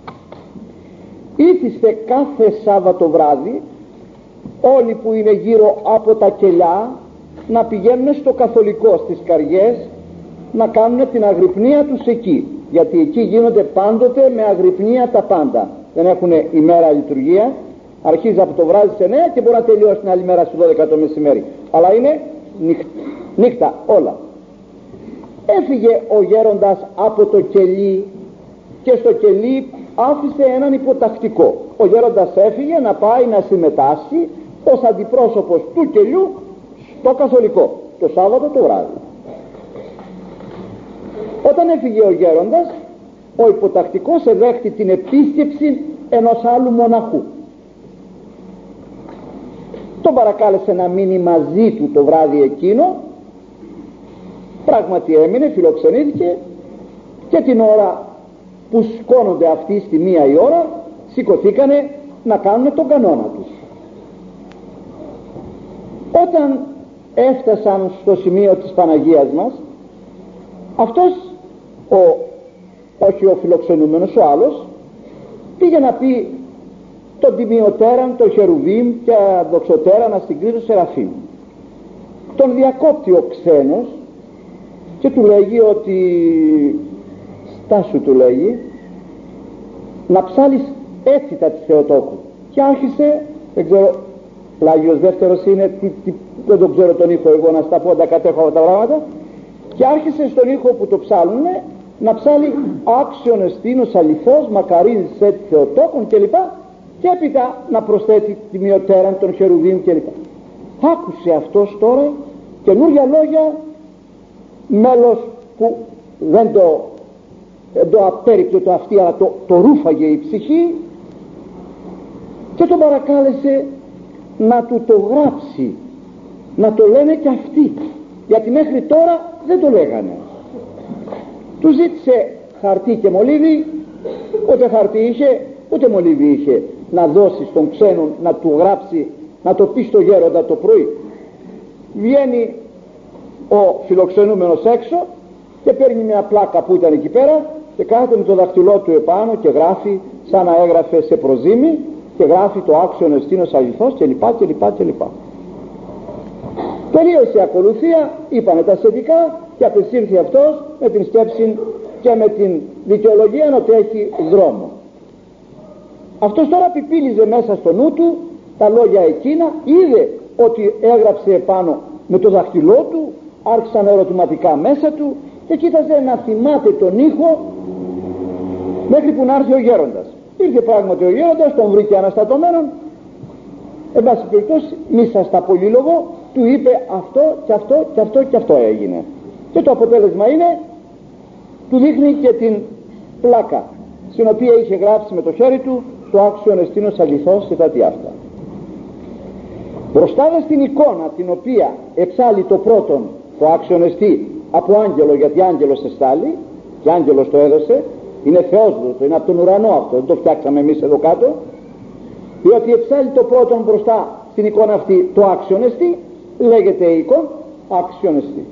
Ήθιστε κάθε Σάββατο βράδυ όλοι που είναι γύρω από τα κελιά να πηγαίνουν στο καθολικό, στις Καριές, να κάνουν την αγρυπνία τους εκεί, γιατί εκεί γίνονται πάντοτε με αγρυπνία τα πάντα. Δεν έχουν ημέρα λειτουργία, αρχίζει από το βράδυ σε εννέα και μπορεί να τελειώσει την άλλη μέρα στις δώδεκα το μεσημέρι, αλλά είναι νύχτα, νύχτα όλα. Έφυγε ο γέροντας από το κελί και στο κελί άφησε έναν υποτακτικό. Ο γέροντας έφυγε να πάει να συμμετάσχει ως αντιπρόσωπος του κελιού στο καθολικό το Σάββατο το βράδυ. Όταν έφυγε ο γέροντας, ο υποτακτικός εδέχτη την επίσκεψη ενός άλλου μοναχού. Τον παρακάλεσε να μείνει μαζί του το βράδυ εκείνο. Πράγματι έμεινε, φιλοξενήθηκε, και την ώρα που σκόνονται αυτοί στη μία η ώρα σηκωθήκανε να κάνουν τον κανόνα τους. Όταν έφτασαν στο σημείο της Παναγίας μας, αυτός ο, όχι ο φιλοξενούμενος, ο άλλος πήγε να πει τον τιμιωτέραν, τον Χερουβίμ και δοξωτέραν να συγκρίνει το Σεραφείμ. Τον διακόπτει ο ξένος και του λέγει ότι στάσου, του λέγει, να ψάλεις έτσι τα της Θεοτόκου. Και άρχισε, δεν ξέρω, Πλάγιος Δεύτερος είναι, τι, τι, δεν τον ξέρω τον ήχο εγώ να στα πω, τα κατέχω αυτά τα πράγματα, και άρχισε στον ήχο που το ψάλουνε να ψάλει άξιον εστίνος αληθώς μακαρίζεις έτσι Θεοτόκων κλπ, και έπειτα να προσθέτει τη μειωτέραν των Χερουβίμ κλπ. Άκουσε αυτός τώρα καινούρια λόγια, μέλος που δεν το, δεν το απέριπτε το αυτί, αλλά το, το ρούφαγε η ψυχή, και τον παρακάλεσε να του το γράψει, να το λένε και αυτοί, γιατί μέχρι τώρα δεν το λέγανε. Του ζήτησε χαρτί και μολύβι, ούτε χαρτί είχε ούτε μολύβι είχε να δώσει στον ξένον να του γράψει, να το πει στο γέροντα το πρωί. Βγαίνει ο φιλοξενούμενος έξω και παίρνει μια πλάκα που ήταν εκεί πέρα και κάθεται με το δαχτυλό του επάνω και γράφει σαν να έγραφε σε προζύμι, και γράφει το άξιον εστίνος αληθώς κλπ κλπ κλπ. Τελείωσε η ακολουθία, είπανε τα σχετικά και απεσύρθη αυτός με την σκέψη και με την δικαιολογία ότι έχει δρόμο. Αυτός τώρα πιπίλιζε μέσα στο νου του τα λόγια εκείνα, είδε ότι έγραψε επάνω με το δαχτυλό του, άρχισαν ερωτηματικά μέσα του και κοίταζε να θυμάται τον ήχο μέχρι που να έρθει ο γέροντας. Ήρθε πράγματι ο γέροντας, τον βρήκε αναστατωμένον. Εν πάση περιπτώσει, μη σας τα πολύλογο, του είπε αυτό και αυτό και αυτό και αυτό έγινε. Και το αποτέλεσμα είναι, του δείχνει και την πλάκα στην οποία είχε γράψει με το χέρι του το άξιον εστίνος αληθώς και τα τι αυτά. Μπροστά δε στην εικόνα την οποία εψάλλει το πρώτον το άξιον εστί από άγγελο, γιατί άγγελος εστάλει και άγγελος το έδωσε, είναι θεόσδοτο, είναι από τον ουρανό αυτό, δεν το φτιάξαμε εμείς εδώ κάτω, διότι εψάλλει το πρώτον μπροστά στην εικόνα αυτή το άξιον εστί, λέγεται η εικόνα άξιον εστί.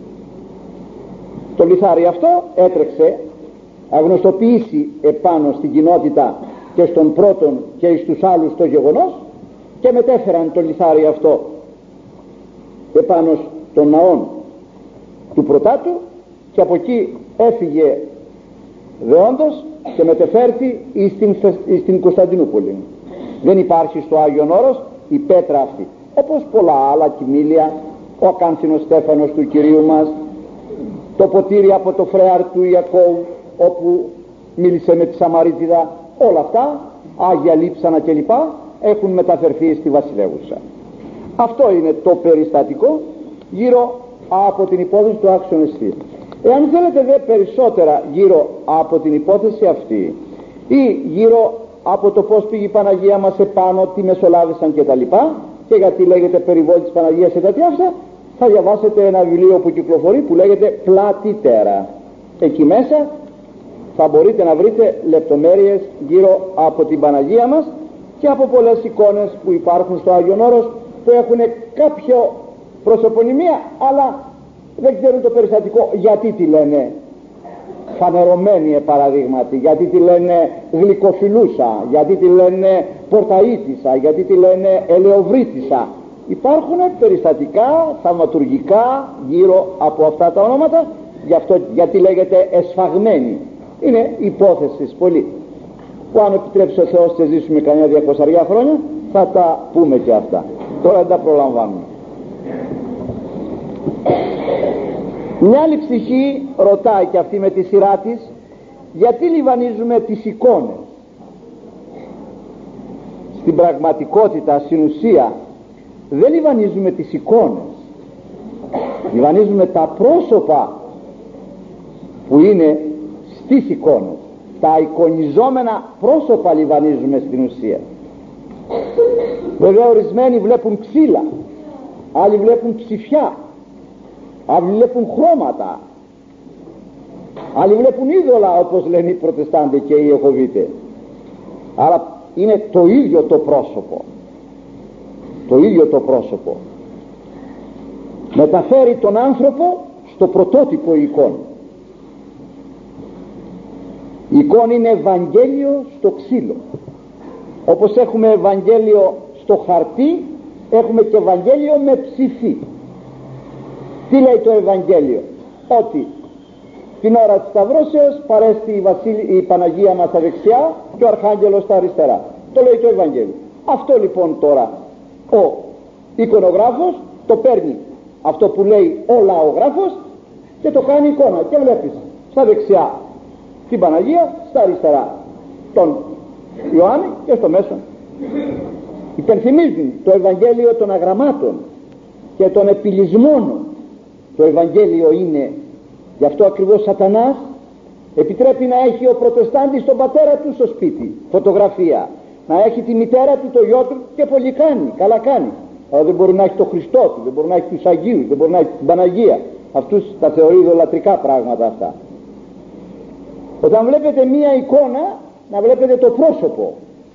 Το λιθάρι αυτό έτρεξε αγνωστοποιήσει επάνω στην κοινότητα και στον πρώτον και στους άλλους το γεγονός, και μετέφεραν το λιθάρι αυτό επάνω στον ναόν του Πρωτάτου, και από εκεί έφυγε δεόντως και μετεφέρθη στην, στην Κωνσταντινούπολη. Δεν υπάρχει στο Άγιον Όρος η πέτρα αυτή, όπως πολλά άλλα κοιμήλια, ο ακάνθινος στέφανος του Κυρίου μας, το ποτήρι από το φρέαρ του Ιακώβ όπου μίλησε με τη Σαμαρίτιδα, όλα αυτά, Άγια Λείψανα κλπ, έχουν μεταφερθεί στη Βασιλεύουσα. Αυτό είναι το περιστατικό γύρω από την υπόθεση του άξιον εστί. Εάν θέλετε δε περισσότερα γύρω από την υπόθεση αυτή ή γύρω από το πως πήγε η Παναγία μας επάνω, τι μεσολάβησαν και τα λοιπά, και γιατί λέγεται περιβόλη της Παναγίας και τα τι αυτά, θα διαβάσετε ένα βιβλίο που κυκλοφορεί που λέγεται Πλατύτερα. Εκεί μέσα θα μπορείτε να βρείτε λεπτομέρειες γύρω από την Παναγία μας και από πολλές εικόνες που υπάρχουν στο Άγιον Όρος που έχουν κάποιο προσωπονημία, αλλά δεν ξέρουν το περιστατικό. Γιατί τη λένε φανερωμένη παραδείγματι, γιατί τη λένε γλυκοφιλούσα, γιατί τη λένε πορταΐτισσα, γιατί τη λένε ελαιοβρίτισσα. Υπάρχουν περιστατικά θαυματουργικά γύρω από αυτά τα ονόματα, γι' αυτό, γιατί λέγεται εσφαγμένη. Είναι υπόθεση πολύ, που αν επιτρέψει ο Θεός και ζήσουμε κανένα διακόσια χρόνια θα τα πούμε και αυτά. Τώρα δεν τα προλαμβάνουμε. Μια άλλη ψυχή ρωτάει και αυτή με τη σειρά της, γιατί λιβανίζουμε τις εικόνες? Στην πραγματικότητα, στην ουσία, δεν λιβανίζουμε τις εικόνες, λιβανίζουμε τα πρόσωπα που είναι στις εικόνες. Τα εικονιζόμενα πρόσωπα λιβανίζουμε στην ουσία. Βέβαια ορισμένοι βλέπουν ξύλα, άλλοι βλέπουν ψηφιά, άλλοι βλέπουν χρώματα, άλλοι βλέπουν είδωλα, όπως λένε οι Προτεστάντες και οι Ιεχωβίτες. Αλλά είναι το ίδιο το πρόσωπο, το ίδιο το πρόσωπο μεταφέρει τον άνθρωπο στο πρωτότυπο εικόνα. Η εικόνα είναι Ευαγγέλιο στο ξύλο. Όπως έχουμε Ευαγγέλιο στο χαρτί, έχουμε και Ευαγγέλιο με ψηφί. Τι λέει το Ευαγγέλιο? Ότι την ώρα της Σταυρώσεως παρέστη η, Βασίλη, η Παναγία μας στα δεξιά και ο Αρχάγγελος στα αριστερά. Το λέει το Ευαγγέλιο. Αυτό λοιπόν τώρα ο εικονογράφος το παίρνει, αυτό που λέει ο λαογράφος, και το κάνει εικόνα, και βλέπεις στα δεξιά την Παναγία, στα αριστερά τον Ιωάννη και στο μέσο. Υπενθυμίζει το Ευαγγέλιο των αγραμμάτων και των επιλυσμών. Το Ευαγγέλιο είναι, γι' αυτό ακριβώς Σατανάς επιτρέπει να έχει ο Προτεστάντης τον πατέρα του στο σπίτι φωτογραφία, να έχει τη μητέρα του, το γιο του, και πολύ κάνει, καλά κάνει. Αλλά δεν μπορεί να έχει το Χριστό του, δεν μπορεί να έχει τους Αγίους, δεν μπορεί να έχει την Παναγία. Αυτούς τα θεωρεί ιδωλατρικά πράγματα αυτά. Όταν βλέπετε μία εικόνα, να βλέπετε το πρόσωπο.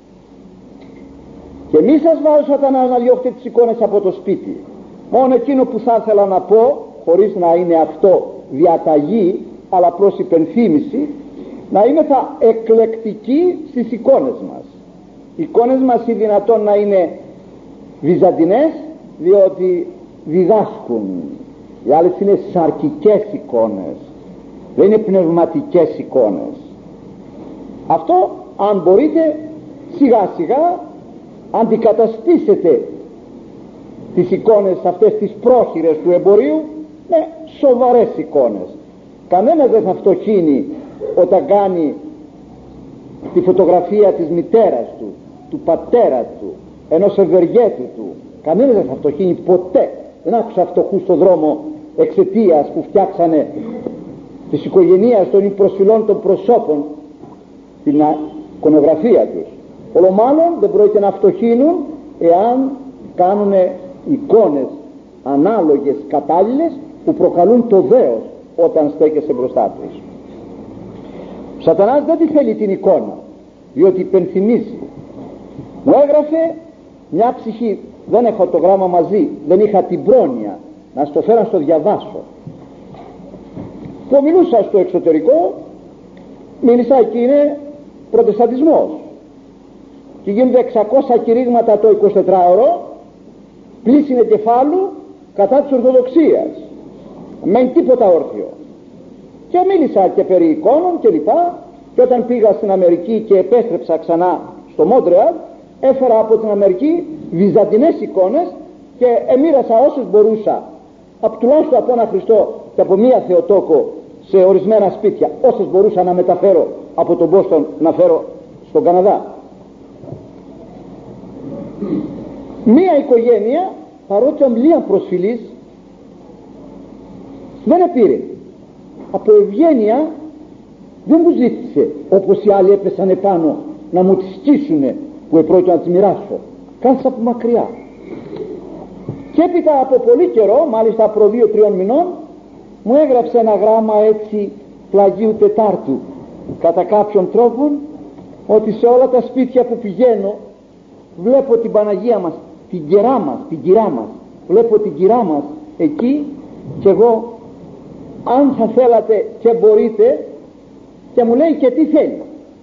Και μη σας βάζω Σατανά να διώχετε τις εικόνες από το σπίτι. Μόνο εκείνο που θα ήθελα να πω, χωρίς να είναι αυτό διαταγή, αλλά προς υπενθύμηση, να είμεθα εκλεκτικοί στις εικόνες μας. Οι εικόνες μας είναι δυνατόν να είναι βυζαντινές, διότι διδάσκουν. Οι άλλες είναι σαρκικές εικόνες, δεν είναι πνευματικές εικόνες. Αυτό, αν μπορείτε, σιγά σιγά αντικαταστήσετε τις εικόνες αυτές τις πρόχειρες του εμπορίου με σοβαρές εικόνες. Κανένας δεν θα φτωχύνει όταν κάνει τη φωτογραφία της μητέρας του, του πατέρα του, ενός ευεργέτου του. Κανένας δεν θα φτωχύνει ποτέ. Δεν άκουσα φτωχούς στον δρόμο εξαιτίας που φτιάξανε της οικογένειας των προσφυλών των προσώπων την εικονογραφία τους. Όλο μάλλον δεν πρόκειται να φτωχύνουν εάν κάνουν εικόνες ανάλογες, κατάλληλες, που προκαλούν το δέος όταν στέκεσαι μπροστά τους. Ο Σατανάς δεν τη θέλει την εικόνα, διότι υπενθυμίζει. Μου έγραφε μια ψυχή, δεν έχω το γράμμα μαζί, δεν είχα την πρόνοια να στο φέρω να στο διαβάσω, που μιλούσα στο εξωτερικό, μίλησα, εκεί είναι προτεσταντισμός και γίνονται εξακόσια κηρύγματα το εικοσιτετράωρο, πλήσινε κεφάλου κατά της Ορθοδοξίας, μεν τίποτα όρθιο. Και μίλησα και περί εικόνων και λοιπά, και όταν πήγα στην Αμερική και επέστρεψα ξανά στο Μόντρεαλ, έφερα από την Αμερική βυζαντινές εικόνες και εμοίρασα όσους μπορούσα, από τουλάχιστον από ένα Χριστό και από μία Θεοτόκο σε ορισμένα σπίτια, όσες μπορούσα να μεταφέρω από τον Μπόστον να φέρω στον Καναδά. Μία οικογένεια, παρότι ομιλία προσφυλής, δεν επήρε. Από ευγένεια δεν μου ζήτησε, όπως οι άλλοι έπεσαν επάνω, να μου τις σκίσουνε που επρόκειτο να τις μοιράσω. Κάθισα από μακριά. Και έπειτα από πολύ καιρό, μάλιστα προ δύο τριών μηνών, μου έγραψε ένα γράμμα έτσι πλαγίου Τετάρτου, κατά κάποιον τρόπο, ότι σε όλα τα σπίτια που πηγαίνω βλέπω την Παναγία μας, την κυρά μας, την κυρά μας, βλέπω την κυρά μας εκεί, και εγώ, αν θα θέλατε και μπορείτε, και μου λέει και τι θέλει.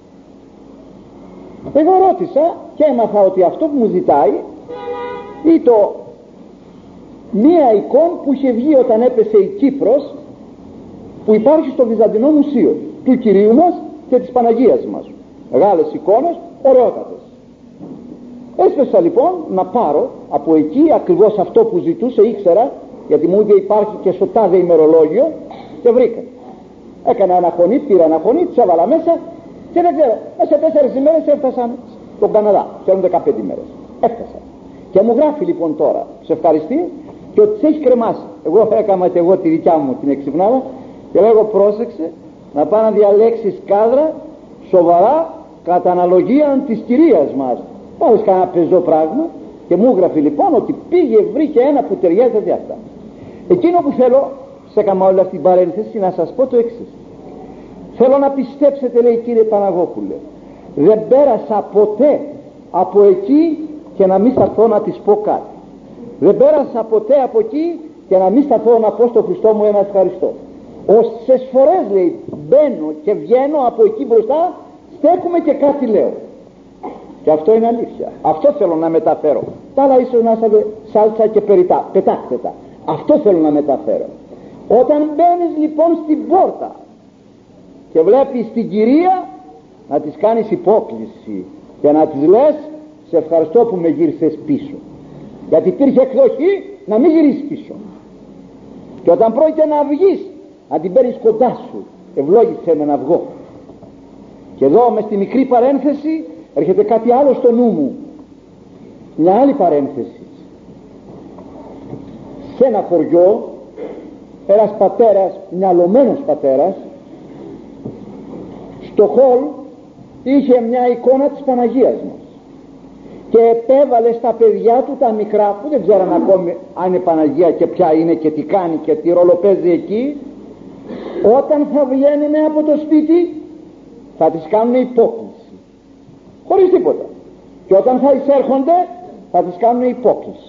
Εγώ ρώτησα και έμαθα ότι αυτό που μου ζητάει ήταν μία εικόνα που είχε βγει όταν έπεσε η Κύπρος, που υπάρχει στο Βυζαντινό Μουσείο του Κυρίου μας και της Παναγίας μας. Μεγάλες εικόνες, ωραιότατες. Έσπεσα λοιπόν να πάρω από εκεί ακριβώς αυτό που ζητούσε, ήξερα, γιατί μου είπε υπάρχει και στο τάδε ημερολόγιο, και βρήκα. Έκανα αναχωνή, πήρα αναχωνή, τις έβαλα μέσα και δεν ξέρω, μέσα σε τέσσερις ημέρες έφτασαν στον Καναδά. Θέλουν δεκαπέντε ημέρες. Έφτασαν. Και μου γράφει λοιπόν τώρα, σε ευχαριστεί, και ότι σε έχει κρεμάσει. Εγώ έκανα και εγώ τη δικιά μου την εξυπνάδα και λέγω πρόσεξε να πάει να διαλέξεις κάδρα σοβαρά κατά αναλογία της κυρίας μας. Πάλι κανένα πεζό πράγμα. Και μου γράφει λοιπόν ότι πήγε, βρήκε ένα που ταιριάζει αυτά. Εκείνο που θέλω, σε έκανα όλη αυτή την παρένθεση, να σας πω το εξής. Θέλω να πιστέψετε, λέει, κύριε Παναγόπουλε, δεν πέρασα ποτέ από εκεί και να μην σταθώ να της πω κάτι. Δεν πέρασα ποτέ από εκεί και να μην σταθώ να πω στο Χριστό μου ένα ευχαριστώ. Όσες φορές, λέει, μπαίνω και βγαίνω από εκεί μπροστά, στέκουμε και κάτι λέω. Και αυτό είναι αλήθεια. Αυτό θέλω να μεταφέρω. Τα άλλα ίσως να είσατε σάλτσα και περιτά, πετάξτε τα. Αυτό θέλω να μεταφέρω. Όταν μπαίνεις λοιπόν στην πόρτα και βλέπεις την κυρία, να της κάνεις υπόκληση και να της λες σε ευχαριστώ που με γύρισες πίσω, γιατί υπήρχε εκδοχή να μην γυρίσεις πίσω. Και όταν πρόκειται να βγεις, να την παίρνεις κοντά σου, ευλόγησέ με να βγω. Και εδώ μες στη μικρή παρένθεση έρχεται κάτι άλλο στο νου μου, μια άλλη παρένθεση. Σε ένα χωριό ένας πατέρας, μυαλωμένος πατέρας, στο χολ είχε μια εικόνα της Παναγίας μας και επέβαλε στα παιδιά του τα μικρά, που δεν ξέραν ακόμη αν είναι Παναγία και ποια είναι και τι κάνει και τι ρόλο παίζει εκεί, όταν θα βγαίνουν από το σπίτι θα τις κάνουν υπόκληση χωρίς τίποτα, και όταν θα εισέρχονται θα τις κάνουν υπόκληση.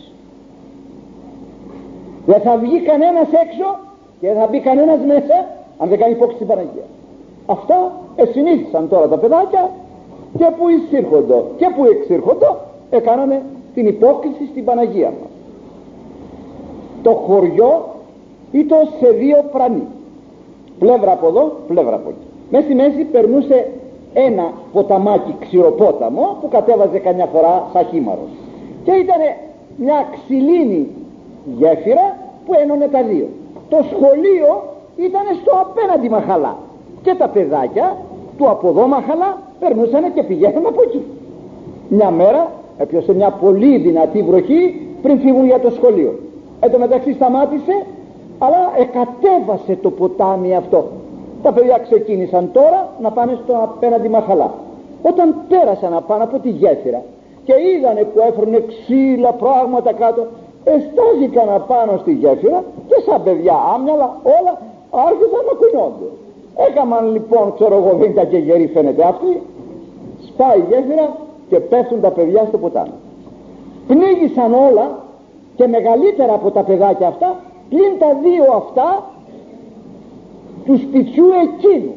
Δεν θα βγει κανένας έξω και δεν θα μπει κανένας μέσα αν δεν κάνει υπόκληση στην Παναγία. Αυτά εσυνήθισαν τώρα τα παιδάκια, και που εισήρχονται και που εξήρχονται έκανανε την υπόκληση στην Παναγία μας. Το χωριό ήταν σε δύο πρανοί, πλευρά από εδώ, πλευρά από εκεί. Μέσα στη μέση περνούσε ένα ποταμάκι ξηροπόταμο που κατέβαζε καμιά φορά σαν χήμαρος, και ήταν μια ξυλίνη γέφυρα που ένωνε τα δύο. Το σχολείο ήταν στο απέναντι μαχαλά και τα παιδάκια του από εδώ μαχαλά περνούσαν και πηγαίνουν από εκεί. Μια μέρα έπιασε μια πολύ δυνατή βροχή πριν φύγουν για το σχολείο. Εν τω μεταξύ σταμάτησε, αλλά εκατέβασε το ποτάμι αυτό. Τα παιδιά ξεκίνησαν τώρα να πάνε στο απέναντι μαχαλά. Όταν πέρασαν πάνω από τη γέφυρα και είδανε που έφερνε ξύλα πράγματα κάτω, εστάζηκαν απάνω στη γέφυρα και σαν παιδιά άμυαλα όλα άρχισαν να κουνιόνται. Έκαναν λοιπόν, ξέρω εγώ, βίντα και γεροί φαίνεται αυτοί, σπάει η γέφυρα και πέφτουν τα παιδιά στο ποτάμι. Πνίγησαν όλα και μεγαλύτερα από τα παιδάκια αυτά, πλην τα δύο αυτά του σπιτιού εκείνου.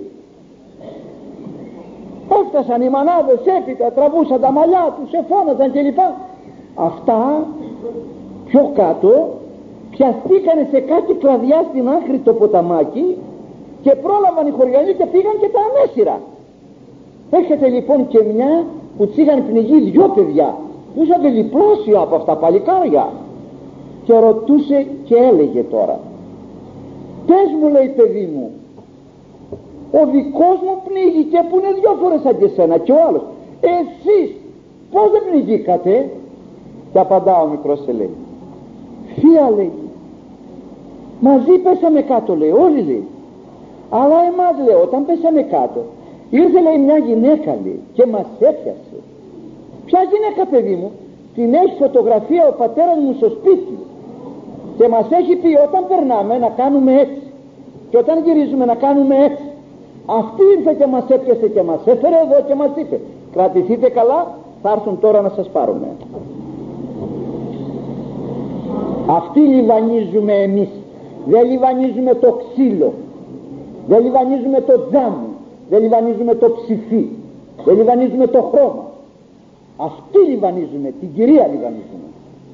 Έφτασαν οι μανάδες έπειτα, τραβούσαν τα μαλλιά τους, εφώναζαν κλπ. Αυτά πιο κάτω πιαστήκανε σε κάτι κλαδιά στην άκρη το ποταμάκι και πρόλαβαν οι χωριανοί και πήγαν και τα ανέσυρα. Έρχεται λοιπόν και μια που τους είχαν πνιγεί δυο παιδιά που είχαν διπλάσια από αυτά παλικάρια, και ρωτούσε και έλεγε τώρα, πες μου, λέει, παιδί μου, ο δικός μου πνίγηκε που είναι δυο φορές σαν και σένα, και ο άλλος, εσείς πως δεν πνιγήκατε? Και απαντά ο μικρός και λέει, θεία, λέει, μαζί πέσαμε κάτω, λέει, όλοι, λέει, αλλά εμάς, λέει, όταν πέσαμε κάτω ήρθε, λέει, μια γυναίκα, λέει, και μας έπιασε. Ποια γυναίκα, παιδί μου? Την έχει φωτογραφία ο πατέρας μου στο σπίτι και μας έχει πει όταν περνάμε να κάνουμε έτσι και όταν γυρίζουμε να κάνουμε έτσι. Αυτή ήρθε και μας έπιασε και μας έφερε εδώ και μας είπε, κρατηθείτε καλά, θα έρθουν τώρα να σας πάρουνε. Αυτή λιβανίζουμε εμείς. Δεν λιβανίζουμε το ξύλο, δεν λιβανίζουμε το τζάμι, δεν λιβανίζουμε το ψηφί, δεν λιβανίζουμε το χρώμα. Αυτή λιβανίζουμε, την Κυρία λιβανίζουμε.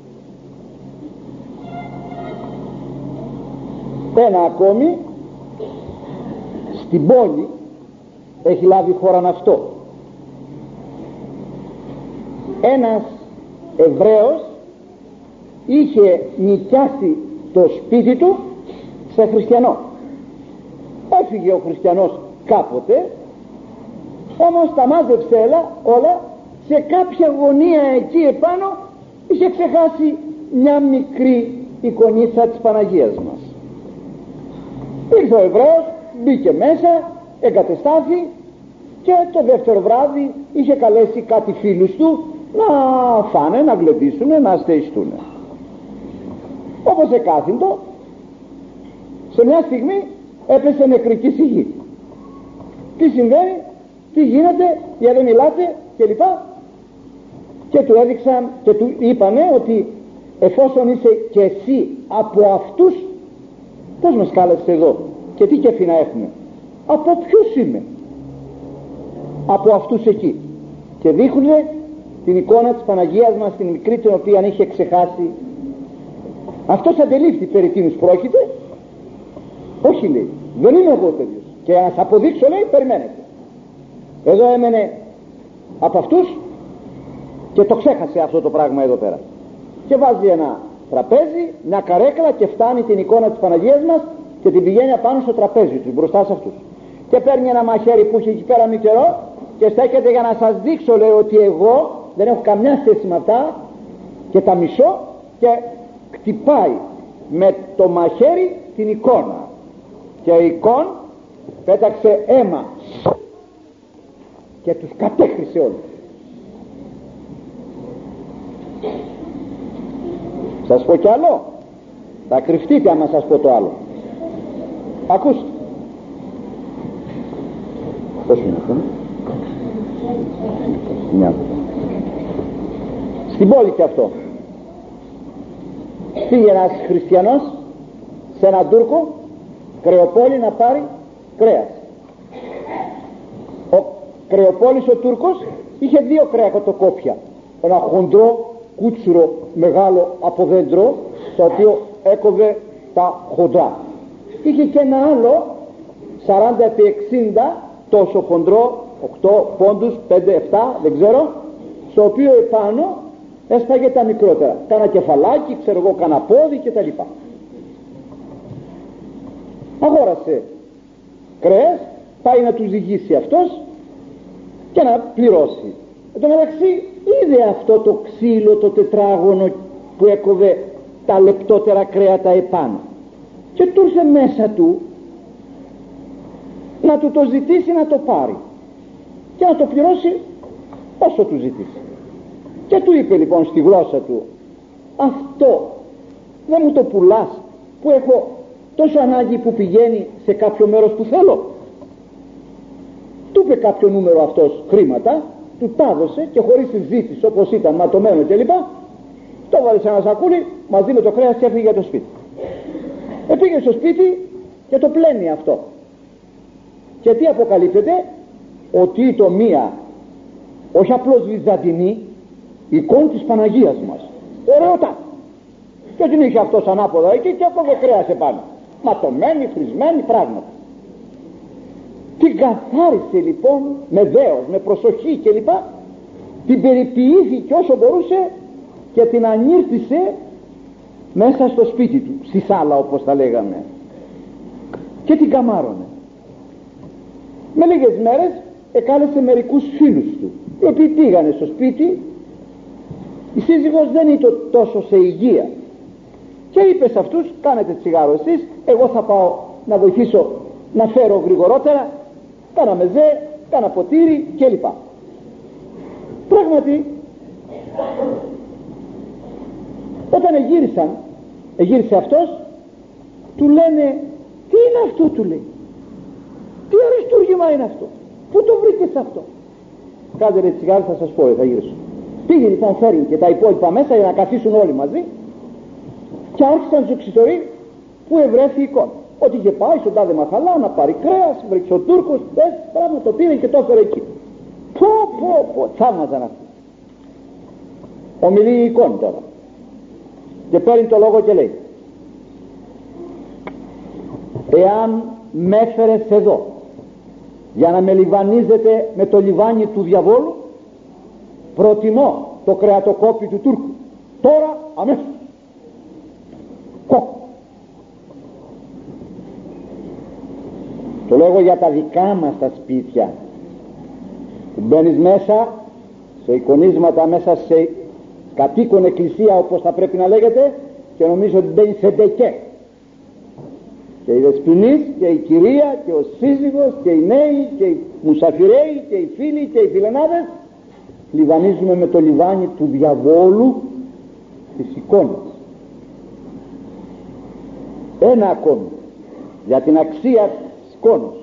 Ένα ακόμη, στην πόλη έχει λάβει χώραν αυτό. Ένας Εβραίος είχε νοικιάσει το σπίτι του σε χριστιανό. Έφυγε ο χριστιανός κάποτε, όμως τα μάζεψε όλα σε κάποια γωνία εκεί επάνω. Είχε ξεχάσει μια μικρή εικονίτσα της Παναγίας μας. Ήρθε ο Εβραίος, μπήκε μέσα, εγκατεστάθη και το δεύτερο βράδυ είχε καλέσει κάτι φίλους του να φάνε, να γλεντήσουνε, να στεϊστούν. Όπως εκάθιντο, σε μια στιγμή έπεσε νεκρική σιγή. Τι συμβαίνει, τι γίνεται, γιατί δεν μιλάτε κλπ. Και του έδειξαν και του είπανε ότι εφόσον είσαι και εσύ από αυτούς, πώς μας κάλεσες εδώ και τι κέφι να έχουμε? Από ποιους είμαι? Από αυτούς εκεί. Και δείχνουνε την εικόνα της Παναγίας μας, την μικρή, την οποία είχε ξεχάσει. Αυτός αντελήφθη περί τίνους πρόκειται. Όχι, λέει, δεν είμαι εγώ τέτοιος, και να σας αποδείξω, λέει, περιμένετε. Εδώ έμενε από αυτούς και το ξέχασε αυτό το πράγμα εδώ πέρα, και βάζει ένα τραπέζι, μια καρέκλα, και φτάνει την εικόνα της Παναγίας μας και την πηγαίνει απάνω στο τραπέζι τους μπροστά σε αυτούς, και παίρνει ένα μαχαίρι που είχε εκεί πέρα μικρό και στέκεται για να σας δείξω, λέει, ότι εγώ δεν έχω καμιά σχέση με αυτά και τα μισώ, και χτυπάει με το μαχαίρι την εικόνα, και η εικόνα πέταξε αίμα και τους κατέχρισε όλους. Σας πω κι άλλο, θα κρυφτείτε άμα σας πω το άλλο. Ακούστε. Πώς είναι αυτό? Μια. Στην πόλη και αυτό πήγε ένας χριστιανός σε έναν Τούρκο Κρεοπόλη να πάρει κρέας. Ο Κρεοπόλης ο Τούρκος είχε δύο κρεατοκόπια, ένα χοντρό κούτσουρο μεγάλο από δέντρο, το οποίο έκοβε τα χοντρά. Είχε και ένα άλλο σαράντα επί εξήντα τόσο χοντρό, οκτώ πόντους, πέντε επτά δεν ξέρω, στο οποίο επάνω έσπαγε τα μικρότερα, κάνα κεφαλάκι, ξέρω εγώ, κάνα πόδι και τα λοιπά. Αγόρασε κρέας, πάει να του ζυγίσει αυτός και να πληρώσει. Εν τω μεταξύ είδε αυτό το ξύλο το τετράγωνο που έκοβε τα λεπτότερα κρέατα επάνω, και του ήρθε μέσα του να του το ζητήσει να το πάρει και να το πληρώσει όσο του ζητήσει. Και του είπε λοιπόν στη γλώσσα του, αυτό δεν μου το πουλάς που έχω τόσο ανάγκη που πηγαίνει σε κάποιο μέρος που θέλω? Του είπε κάποιο νούμερο αυτός χρήματα, του τα έδωσε και χωρίς συζήτηση, όπως ήταν ματωμένο κλπ, το βάλε σε ένα σακούλι μαζί με το κρέας και έφυγε για το σπίτι. Επήγε στο σπίτι και το πλένει αυτό, και τι αποκαλύπτεται? Ότι το μία, όχι απλώς βυζαντινή, εικόνα της Παναγίας μας, ωραιότα, και την είχε αυτός ανάποδα εκεί και έκοβε κρέας επάνω, ματωμένη, φρισμένη πράγματα. Την καθάρισε λοιπόν με δέος, με προσοχή κλπ, την περιποιήθηκε όσο μπορούσε και την ανήρτησε μέσα στο σπίτι του, στη σάλα όπως τα λέγαμε, και την καμάρωνε. Με λίγες μέρες εκάλεσε μερικούς φίλους του, οι οποίοι πήγανε στο σπίτι. Η σύζυγος δεν ήταν τόσο σε υγεία και είπε σε αυτούς, κάνετε τσιγάρο εσείς, εγώ θα πάω να βοηθήσω να φέρω γρηγορότερα, κάνα μεζέ, κάνα ποτήρι κλπ. Πράγματι όταν εγύρισαν, εγύρισε αυτός, του λένε, τι είναι αυτό, του λέει, τι αριστούργημα είναι αυτό, πού το βρήκες αυτό? Κάντε ρε τσιγάρο, θα σας πω, θα γυρίσω. Πήγε λοιπόν, φέρει και τα υπόλοιπα μέσα για να καθίσουν όλοι μαζί, Και άρχισαν να τους εξιστορεί που ευρέθη η εικόνα. Ότι είχε πάει στον τάδε μαχαλά να πάρει κρέας, βρέξει ο Τούρκος, έτσι πράγμα το πήρε και το έφερε εκεί. Πω πω πω, θαύμαζαν αυτοί. Ομιλεί η εικόνα τώρα και παίρνει το λόγο και λέει: εάν με έφερες εδώ για να με λιβανίζετε με το λιβάνι του διαβόλου, προτιμώ το κρεατοκόπι του Τούρκου τώρα αμέσως. Κόκκο. Το λέγω για τα δικά μας τα σπίτια που μπαίνεις μέσα σε εικονίσματα, μέσα σε κατοίκον εκκλησία όπως θα πρέπει να λέγεται, και νομίζω ότι μπαίνεις σε ντεκέ, και η δεσποινής και η κυρία και ο σύζυγος και οι νέοι και οι μουσαφιρέοι και οι φίλοι και οι φιλενάδες λιβανίζουμε με το λιβάνι του διαβόλου της εικόνας. Ένα ακόμη για την αξία της εικόνας.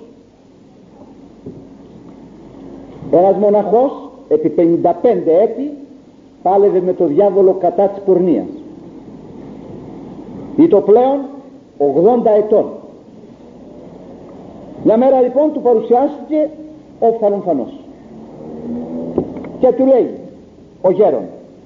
Ένας μοναχός επί πενήντα πέντε έτη πάλευε με το διάβολο κατά της πορνείας. Ή το πλέον ογδόντα ετών. Μια μέρα λοιπόν του παρουσιάστηκε ο Φανομφανός και του λέει ο γέρον: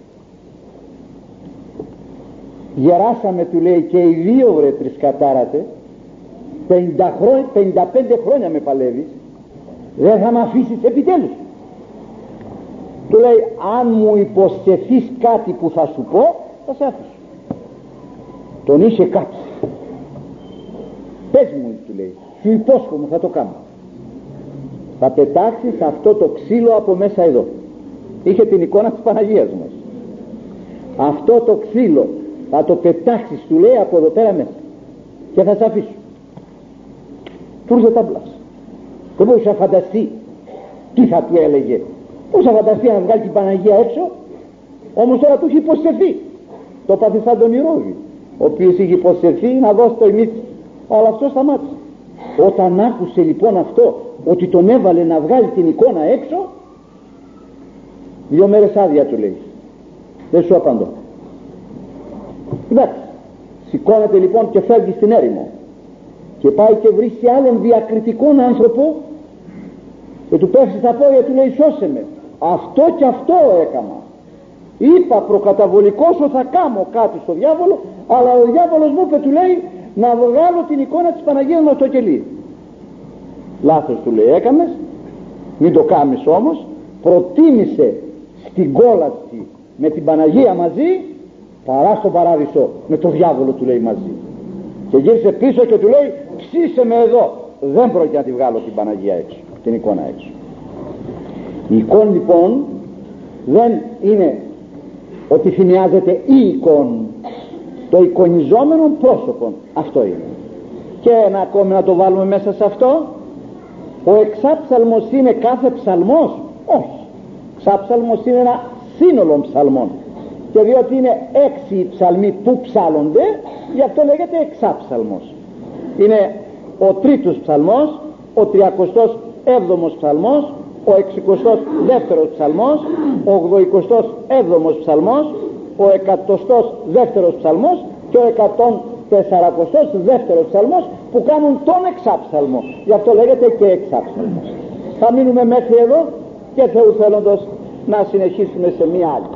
γεράσαμε, του λέει, και οι δύο βρε τρισκατάρατε, πενήντα, χρόνια, πενήντα πέντε χρόνια με παλεύεις, δεν θα με αφήσεις επιτέλους? Του λέει: αν μου υποσχεθείς κάτι που θα σου πω, θα σε αφήσω. Τον είχε κάψει. Πες μου, του λέει, σου υπόσχομαι, θα το κάνω. Θα πετάξεις αυτό το ξύλο από μέσα εδώ. Είχε την εικόνα της Παναγίας μας. Αυτό το ξύλο θα το πετάξεις, του λέει, από εδώ πέρα μέσα και θα σε αφήσω. Του ήρθε τάμπλας. Δεν μπορούσε να φανταστεί τι θα του έλεγε. Πώς θα φανταστεί να βγάλει την Παναγία έξω? Όμως τώρα του είχε υποσχεθεί. Το πάθει σαν τον Ηρώδη, ο οποίος είχε υποσχεθεί να δώσει το ημίτι, αλλά αυτό σταμάτησε. Όταν άκουσε λοιπόν αυτό, ότι τον έβαλε να βγάλει την εικόνα έξω, δύο μέρες άδεια, του λέει, δεν σου απαντώ. Εντάξει, σηκώνεται λοιπόν και φεύγει στην έρημο και πάει και βρίσκει άλλον διακριτικόν άνθρωπο και του πέφτει στα πόδια, του λέει: σώσε με, αυτό και αυτό έκανα. Είπα προκαταβολικός ότι θα κάνω κάτι στο διάβολο, αλλά ο διάβολος μου είπε, του λέει, να βγάλω την εικόνα της Παναγίας μας στο κελί. Λάθος, του λέει, έκαμες, μην το κάνεις όμως. Προτίμησε στην κόλαση με την Παναγία μαζί παρά στον παράδεισο με το διάβολο, του λέει, μαζί. Και γύρισε πίσω και του λέει: ψήσε με εδώ, δεν πρόκειται να τη βγάλω την Παναγία έξω, την εικόνα έξω. Η εικόνα λοιπόν δεν είναι ότι θυμιάζεται η εικόνα, το εικονιζόμενο πρόσωπο, αυτό είναι. Και ένα ακόμη να το βάλουμε μέσα σε αυτό: ο εξάψαλμος είναι κάθε ψαλμός? Όχι, εξάψαλμος είναι ένα σύνολο ψαλμών, και διότι είναι έξι οι ψαλμοί που ψάλλονται, γι' αυτό λέγεται εξάψαλμος. Είναι ο τρίτος ψαλμός, ο τριακοστός έβδομος ψαλμός, ο εξηκοστός δεύτερος ψαλμός, ο ογδοηκοστός έβδομος ψαλμός, ο εκατοστός δεύτερος ψαλμός και ο εκατόν τεσσαρακοστός δεύτερος ψαλμός, που κάνουν τον εξάψαλμο. Γι' αυτό λέγεται και εξάψαλμος. Θα μείνουμε μέχρι εδώ και Θεού θέλοντος να συνεχίσουμε σε μία άλλη.